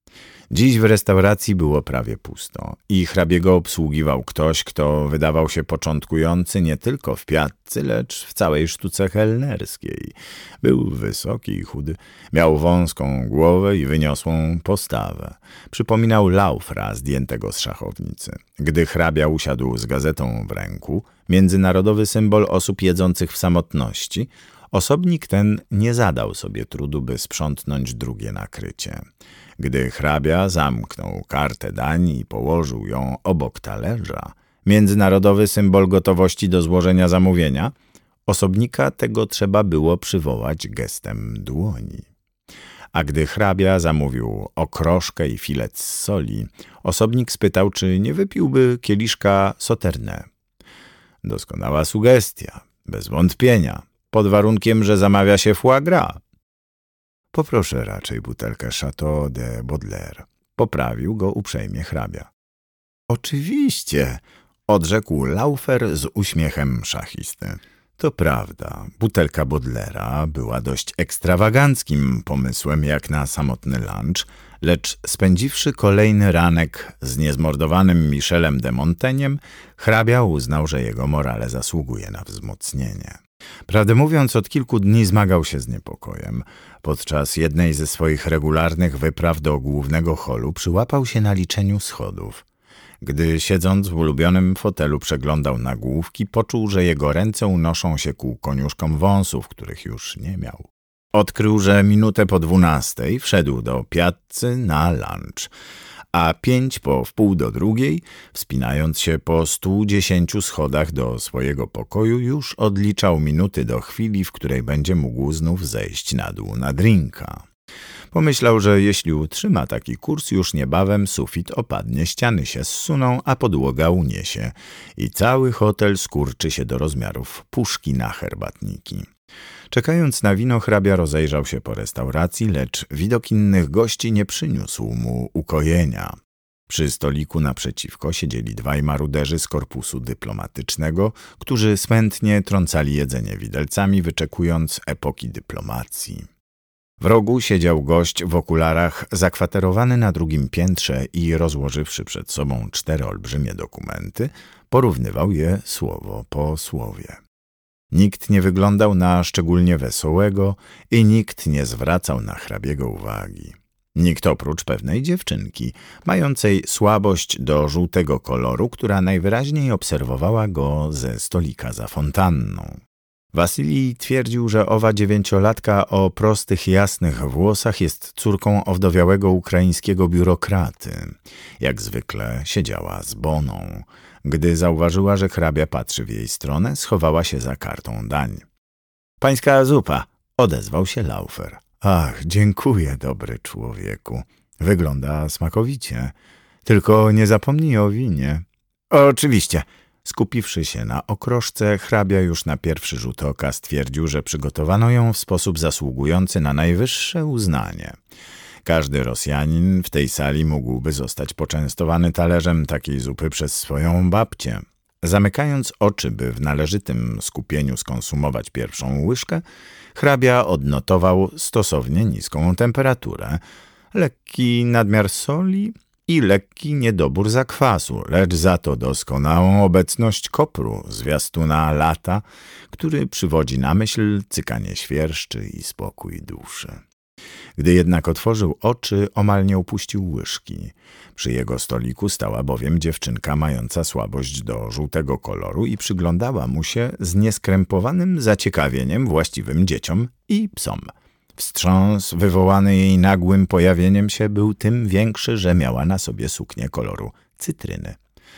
Dziś w restauracji było prawie pusto i hrabiego obsługiwał ktoś, kto wydawał się początkujący nie tylko w piazzy, lecz w całej sztuce kelnerskiej. Był wysoki i chudy, miał wąską głowę i wyniosłą postawę. Przypominał Laufra zdjętego z szachownicy. Gdy hrabia usiadł z gazetą w ręku, międzynarodowy symbol osób jedzących w samotności, osobnik ten nie zadał sobie trudu, by sprzątnąć drugie nakrycie. Gdy hrabia zamknął kartę dań i położył ją obok talerza, międzynarodowy symbol gotowości do złożenia zamówienia, osobnika tego trzeba było przywołać gestem dłoni. A gdy hrabia zamówił okroszkę i filet z soli, osobnik spytał, czy nie wypiłby kieliszka Sauternes. Doskonała sugestia, bez wątpienia, pod warunkiem, że zamawia się foie gras. Poproszę raczej butelkę Chateau de Baudelaire. Poprawił go uprzejmie hrabia. Oczywiście, odrzekł Laufer z uśmiechem szachisty. To prawda, butelka Baudelaire'a była dość ekstrawaganckim pomysłem jak na samotny lunch, lecz spędziwszy kolejny ranek z niezmordowanym Michelem de Montaignem, hrabia uznał, że jego morale zasługuje na wzmocnienie. Prawdę mówiąc, od kilku dni zmagał się z niepokojem. Podczas jednej ze swoich regularnych wypraw do głównego holu przyłapał się na liczeniu schodów. Gdy siedząc w ulubionym fotelu przeglądał nagłówki, poczuł, że jego ręce unoszą się ku koniuszkom wąsów, których już nie miał. Odkrył, że minutę po 12 wszedł do piazzy na lunch, a 1:05, wspinając się po 110 schodach do swojego pokoju, już odliczał minuty do chwili, w której będzie mógł znów zejść na dół na drinka. Pomyślał, że jeśli utrzyma taki kurs, już niebawem sufit opadnie, ściany się zsuną, a podłoga uniesie i cały hotel skurczy się do rozmiarów puszki na herbatniki. Czekając na wino, hrabia rozejrzał się po restauracji, lecz widok innych gości nie przyniósł mu ukojenia. Przy stoliku naprzeciwko siedzieli 2 maruderzy z korpusu dyplomatycznego, którzy smętnie trącali jedzenie widelcami, wyczekując epoki dyplomacji. W rogu siedział gość w okularach, zakwaterowany na 2. piętrze i rozłożywszy przed sobą 4 olbrzymie dokumenty, porównywał je słowo po słowie. Nikt nie wyglądał na szczególnie wesołego i nikt nie zwracał na hrabiego uwagi. Nikt oprócz pewnej dziewczynki, mającej słabość do żółtego koloru, która najwyraźniej obserwowała go ze stolika za fontanną. Wasilij twierdził, że owa 9-latka o prostych, jasnych włosach jest córką owdowiałego ukraińskiego biurokraty. Jak zwykle siedziała z Boną. Gdy zauważyła, że hrabia patrzy w jej stronę, schowała się za kartą dań. Pańska zupa, odezwał się Laufer. Ach, dziękuję, dobry człowieku. Wygląda smakowicie. Tylko nie zapomnij o winie. Oczywiście. Skupiwszy się na okroszce, hrabia już na pierwszy rzut oka stwierdził, że przygotowano ją w sposób zasługujący na najwyższe uznanie. Każdy Rosjanin w tej sali mógłby zostać poczęstowany talerzem takiej zupy przez swoją babcię. Zamykając oczy, by w należytym skupieniu skonsumować pierwszą łyżkę, hrabia odnotował stosownie niską temperaturę, lekki nadmiar soli i lekki niedobór zakwasu, lecz za to doskonałą obecność kopru, zwiastuna lata, który przywodzi na myśl cykanie świerszczy i spokój duszy. Gdy jednak otworzył oczy, omal nie upuścił łyżki. Przy jego stoliku stała bowiem dziewczynka mająca słabość do żółtego koloru i przyglądała mu się z nieskrępowanym zaciekawieniem właściwym dzieciom i psom. Wstrząs wywołany jej nagłym pojawieniem się był tym większy, że miała na sobie suknię koloru cytryny.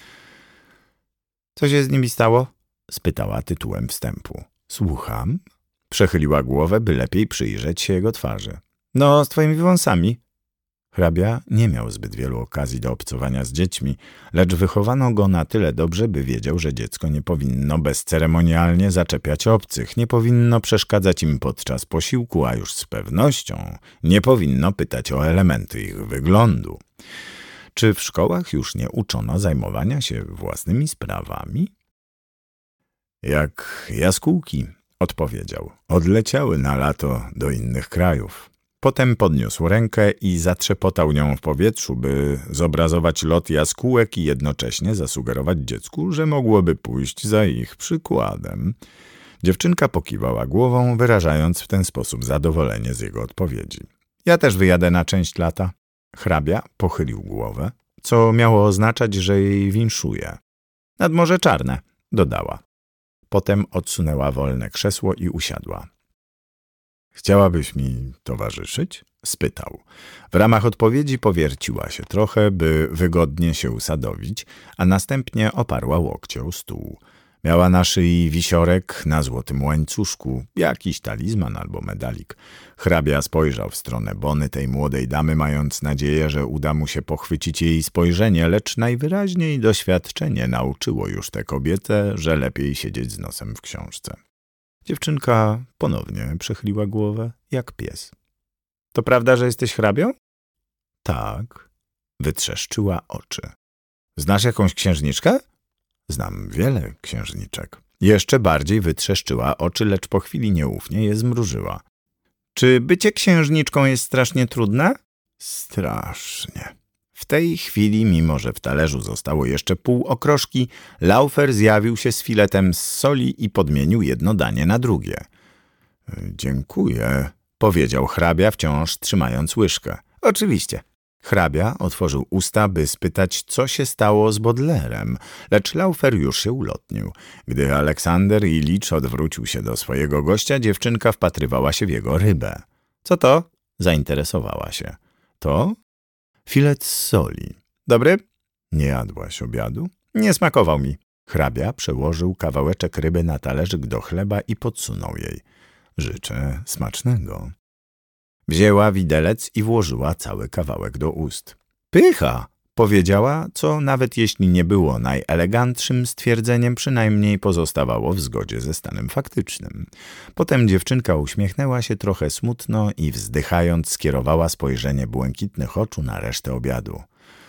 — Co się z nimi stało? — spytała tytułem wstępu. — Słucham. Przechyliła głowę, by lepiej przyjrzeć się jego twarzy. — No, z twoimi wąsami. Hrabia nie miał zbyt wielu okazji do obcowania z dziećmi, lecz wychowano go na tyle dobrze, by wiedział, że dziecko nie powinno bezceremonialnie zaczepiać obcych, nie powinno przeszkadzać im podczas posiłku, a już z pewnością nie powinno pytać o elementy ich wyglądu. Czy w szkołach już nie uczono zajmowania się własnymi sprawami? Jak jaskółki, odpowiedział, odleciały na lato do innych krajów. Potem podniósł rękę i zatrzepotał nią w powietrzu, by zobrazować lot jaskółek i jednocześnie zasugerować dziecku, że mogłoby pójść za ich przykładem. Dziewczynka pokiwała głową, wyrażając w ten sposób zadowolenie z jego odpowiedzi. Ja też wyjadę na część lata. Hrabia pochylił głowę, co miało oznaczać, że jej winszuje. Nad Morze Czarne, dodała. Potem odsunęła wolne krzesło i usiadła. Chciałabyś mi towarzyszyć? Spytał. W ramach odpowiedzi powierciła się trochę, by wygodnie się usadowić, a następnie oparła łokcie o stół. Miała na szyi wisiorek na złotym łańcuszku, jakiś talizman albo medalik. Hrabia spojrzał w stronę Bony, tej młodej damy, mając nadzieję, że uda mu się pochwycić jej spojrzenie, lecz najwyraźniej doświadczenie nauczyło już tę kobietę, że lepiej siedzieć z nosem w książce. Dziewczynka ponownie przechyliła głowę, jak pies. — To prawda, że jesteś hrabią? — Tak. Wytrzeszczyła oczy. — Znasz jakąś księżniczkę? — Znam wiele księżniczek. Jeszcze bardziej wytrzeszczyła oczy, lecz po chwili nieufnie je zmrużyła. — Czy bycie księżniczką jest strasznie trudne? — Strasznie. W tej chwili, mimo że w talerzu zostało jeszcze pół okroszki, Laufer zjawił się z filetem z soli i podmienił jedno danie na drugie. — Dziękuję, powiedział hrabia, wciąż trzymając łyżkę. — Oczywiście. Hrabia otworzył usta, by spytać, co się stało z Bodlerem, lecz Laufer już się ulotnił. Gdy Aleksander Ilicz odwrócił się do swojego gościa, dziewczynka wpatrywała się w jego rybę. — Co to? — zainteresowała się. — To? Filet z soli. Dobry? Nie jadłaś obiadu? Nie smakował mi. Hrabia przełożył kawałeczek ryby na talerzyk do chleba i podsunął jej. Życzę smacznego. Wzięła widelec i włożyła cały kawałek do ust. Pycha! Powiedziała, co nawet jeśli nie było najelegantszym stwierdzeniem, przynajmniej pozostawało w zgodzie ze stanem faktycznym. Potem dziewczynka uśmiechnęła się trochę smutno i wzdychając skierowała spojrzenie błękitnych oczu na resztę obiadu.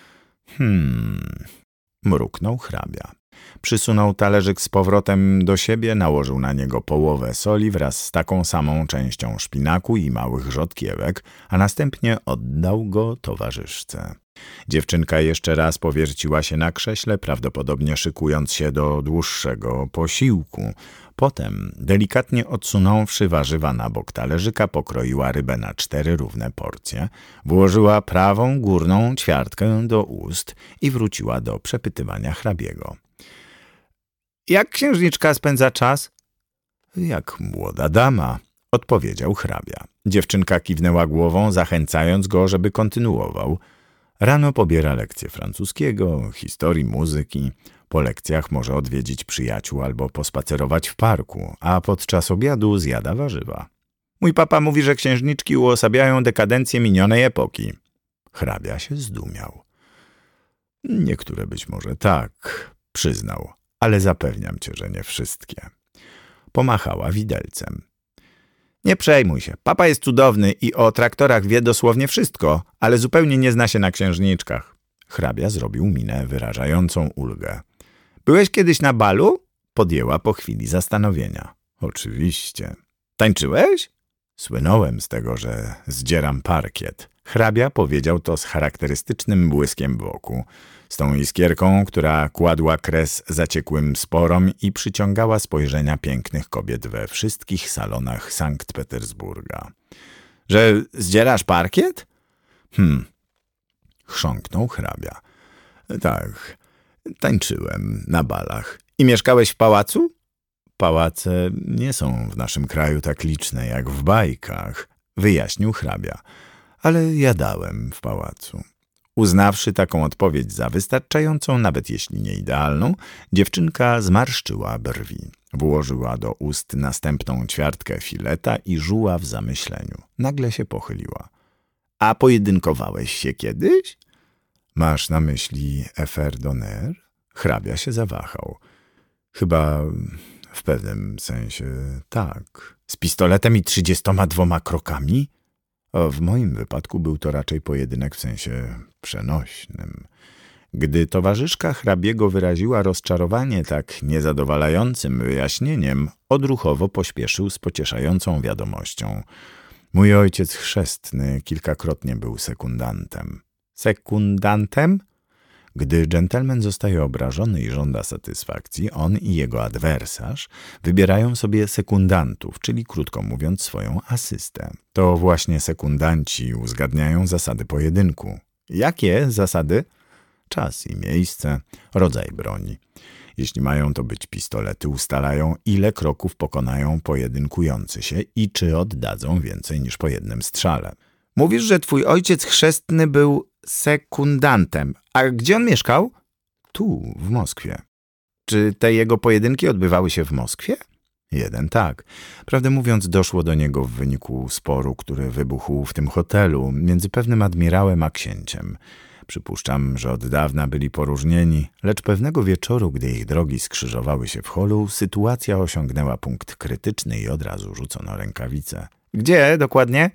Mruknął hrabia. Przysunął talerzyk z powrotem do siebie, nałożył na niego połowę soli wraz z taką samą częścią szpinaku i małych rzodkiewek, a następnie oddał go towarzyszce. Dziewczynka jeszcze raz powierciła się na krześle, prawdopodobnie szykując się do dłuższego posiłku. Potem, delikatnie odsunąwszy warzywa na bok talerzyka, pokroiła rybę na 4 równe porcje, włożyła prawą górną ćwiartkę do ust i wróciła do przepytywania hrabiego. Jak księżniczka spędza czas? Jak młoda dama, odpowiedział hrabia. Dziewczynka kiwnęła głową, zachęcając go, żeby kontynuował. Rano pobiera lekcje francuskiego, historii, muzyki. Po lekcjach może odwiedzić przyjaciół albo pospacerować w parku, a podczas obiadu zjada warzywa. Mój papa mówi, że księżniczki uosabiają dekadencję minionej epoki. Hrabia się zdumiał. Niektóre być może tak, przyznał, ale zapewniam cię, że nie wszystkie. Pomachała widelcem. Nie przejmuj się, papa jest cudowny i o traktorach wie dosłownie wszystko, ale zupełnie nie zna się na księżniczkach. Hrabia zrobił minę wyrażającą ulgę. Byłeś kiedyś na balu? Podjęła po chwili zastanowienia. Oczywiście. Tańczyłeś? Słynąłem z tego, że zdzieram parkiet. Hrabia powiedział to z charakterystycznym błyskiem w oku, z tą iskierką, która kładła kres zaciekłym sporom i przyciągała spojrzenia pięknych kobiet we wszystkich salonach Sankt Petersburga. Że zdzierasz parkiet? Chrząknął hrabia. Tak, tańczyłem na balach. I mieszkałeś w pałacu? Pałace nie są w naszym kraju tak liczne jak w bajkach, wyjaśnił hrabia. Ale jadałem w pałacu. Uznawszy taką odpowiedź za wystarczającą, nawet jeśli nie idealną, dziewczynka zmarszczyła brwi. Włożyła do ust następną ćwiartkę fileta i żuła w zamyśleniu. Nagle się pochyliła. A pojedynkowałeś się kiedyś? Masz na myśli affaire d'honneur? Hrabia się zawahał. Chyba w pewnym sensie tak. Z pistoletem i 32 krokami? W moim wypadku był to raczej pojedynek w sensie przenośnym. Gdy towarzyszka hrabiego wyraziła rozczarowanie tak niezadowalającym wyjaśnieniem, odruchowo pośpieszył z pocieszającą wiadomością. Mój ojciec chrzestny kilkakrotnie był sekundantem. Sekundantem? Gdy dżentelmen zostaje obrażony i żąda satysfakcji, on i jego adwersarz wybierają sobie sekundantów, czyli krótko mówiąc swoją asystę. To właśnie sekundanci uzgadniają zasady pojedynku. Jakie zasady? Czas i miejsce, rodzaj broni. Jeśli mają to być pistolety, ustalają, ile kroków pokonają pojedynkujący się i czy oddadzą więcej niż po jednym strzale. Mówisz, że twój ojciec chrzestny był sekundantem. A gdzie on mieszkał? Tu, w Moskwie. Czy te jego pojedynki odbywały się w Moskwie? Jeden tak. Prawdę mówiąc, doszło do niego w wyniku sporu, który wybuchł w tym hotelu między pewnym admirałem a księciem. Przypuszczam, że od dawna byli poróżnieni, lecz pewnego wieczoru, gdy ich drogi skrzyżowały się w holu, sytuacja osiągnęła punkt krytyczny i od razu rzucono rękawice. Gdzie dokładnie?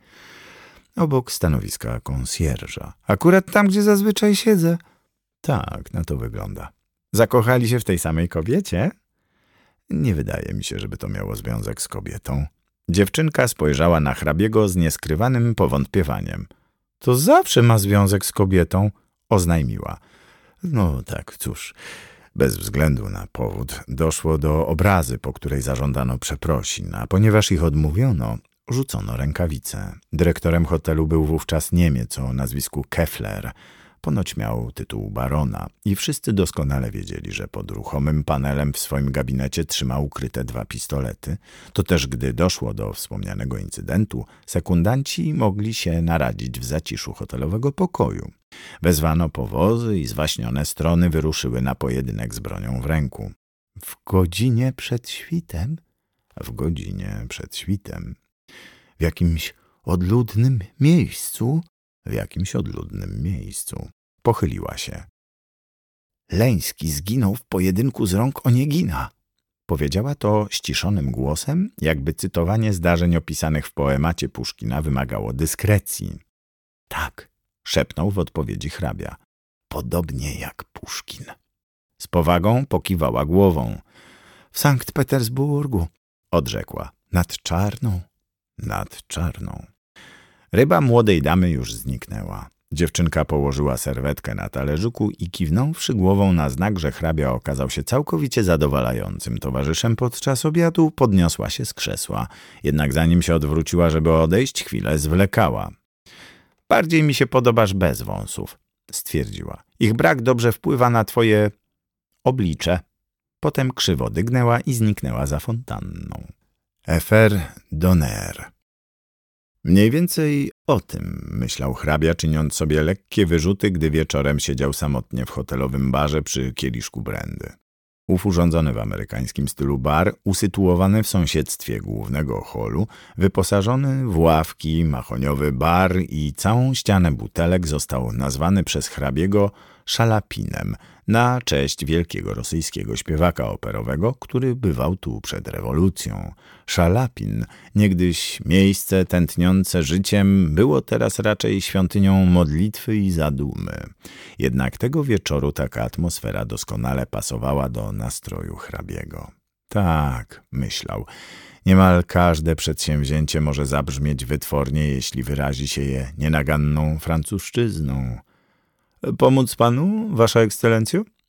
Obok stanowiska konsjerża. Akurat tam, gdzie zazwyczaj siedzę. Tak, na to wygląda. Zakochali się w tej samej kobiecie? Nie wydaje mi się, żeby to miało związek z kobietą. Dziewczynka spojrzała na hrabiego z nieskrywanym powątpiewaniem. To zawsze ma związek z kobietą, oznajmiła. No tak, cóż, bez względu na powód doszło do obrazy, po której zażądano przeprosin, a ponieważ ich odmówiono, rzucono rękawice. Dyrektorem hotelu był wówczas Niemiec o nazwisku Keffler. Ponoć miał tytuł barona i wszyscy doskonale wiedzieli, że pod ruchomym panelem w swoim gabinecie trzyma ukryte 2 pistolety. To też gdy doszło do wspomnianego incydentu, sekundanci mogli się naradzić w zaciszu hotelowego pokoju. Wezwano powozy i zwaśnione strony wyruszyły na pojedynek z bronią w ręku. W godzinie przed świtem? W godzinie przed świtem. W jakimś odludnym miejscu? W jakimś odludnym miejscu. Pochyliła się. Leński zginął w pojedynku z rąk Oniegina. Powiedziała to ściszonym głosem, jakby cytowanie zdarzeń opisanych w poemacie Puszkina wymagało dyskrecji. Tak, szepnął w odpowiedzi hrabia. Podobnie jak Puszkin. Z powagą pokiwała głową. W Sankt Petersburgu, odrzekła. Nad Czarną. Nad Czarną. Ryba młodej damy już zniknęła. Dziewczynka położyła serwetkę na talerzyku i kiwnąwszy głową na znak, że hrabia okazał się całkowicie zadowalającym towarzyszem podczas obiadu, podniosła się z krzesła. Jednak zanim się odwróciła, żeby odejść, chwilę zwlekała. Bardziej mi się podobasz bez wąsów, stwierdziła. Ich brak dobrze wpływa na twoje oblicze. Potem krzywo dygnęła i zniknęła za fontanną. Affaire d'honneur. Mniej więcej o tym myślał hrabia, czyniąc sobie lekkie wyrzuty, gdy wieczorem siedział samotnie w hotelowym barze przy kieliszku brandy. Ów urządzony w amerykańskim stylu bar, usytuowany w sąsiedztwie głównego holu, wyposażony w ławki, mahoniowy bar i całą ścianę butelek, został nazwany przez hrabiego Szalapinem na cześć wielkiego rosyjskiego śpiewaka operowego, który bywał tu przed rewolucją. Szalapin, niegdyś miejsce tętniące życiem, było teraz raczej świątynią modlitwy i zadumy. Jednak tego wieczoru taka atmosfera doskonale pasowała do nastroju hrabiego. Tak, myślał, niemal każde przedsięwzięcie może zabrzmieć wytwornie, jeśli wyrazi się je nienaganną francuszczyzną. Pomóc panu, wasza ekscelencjo?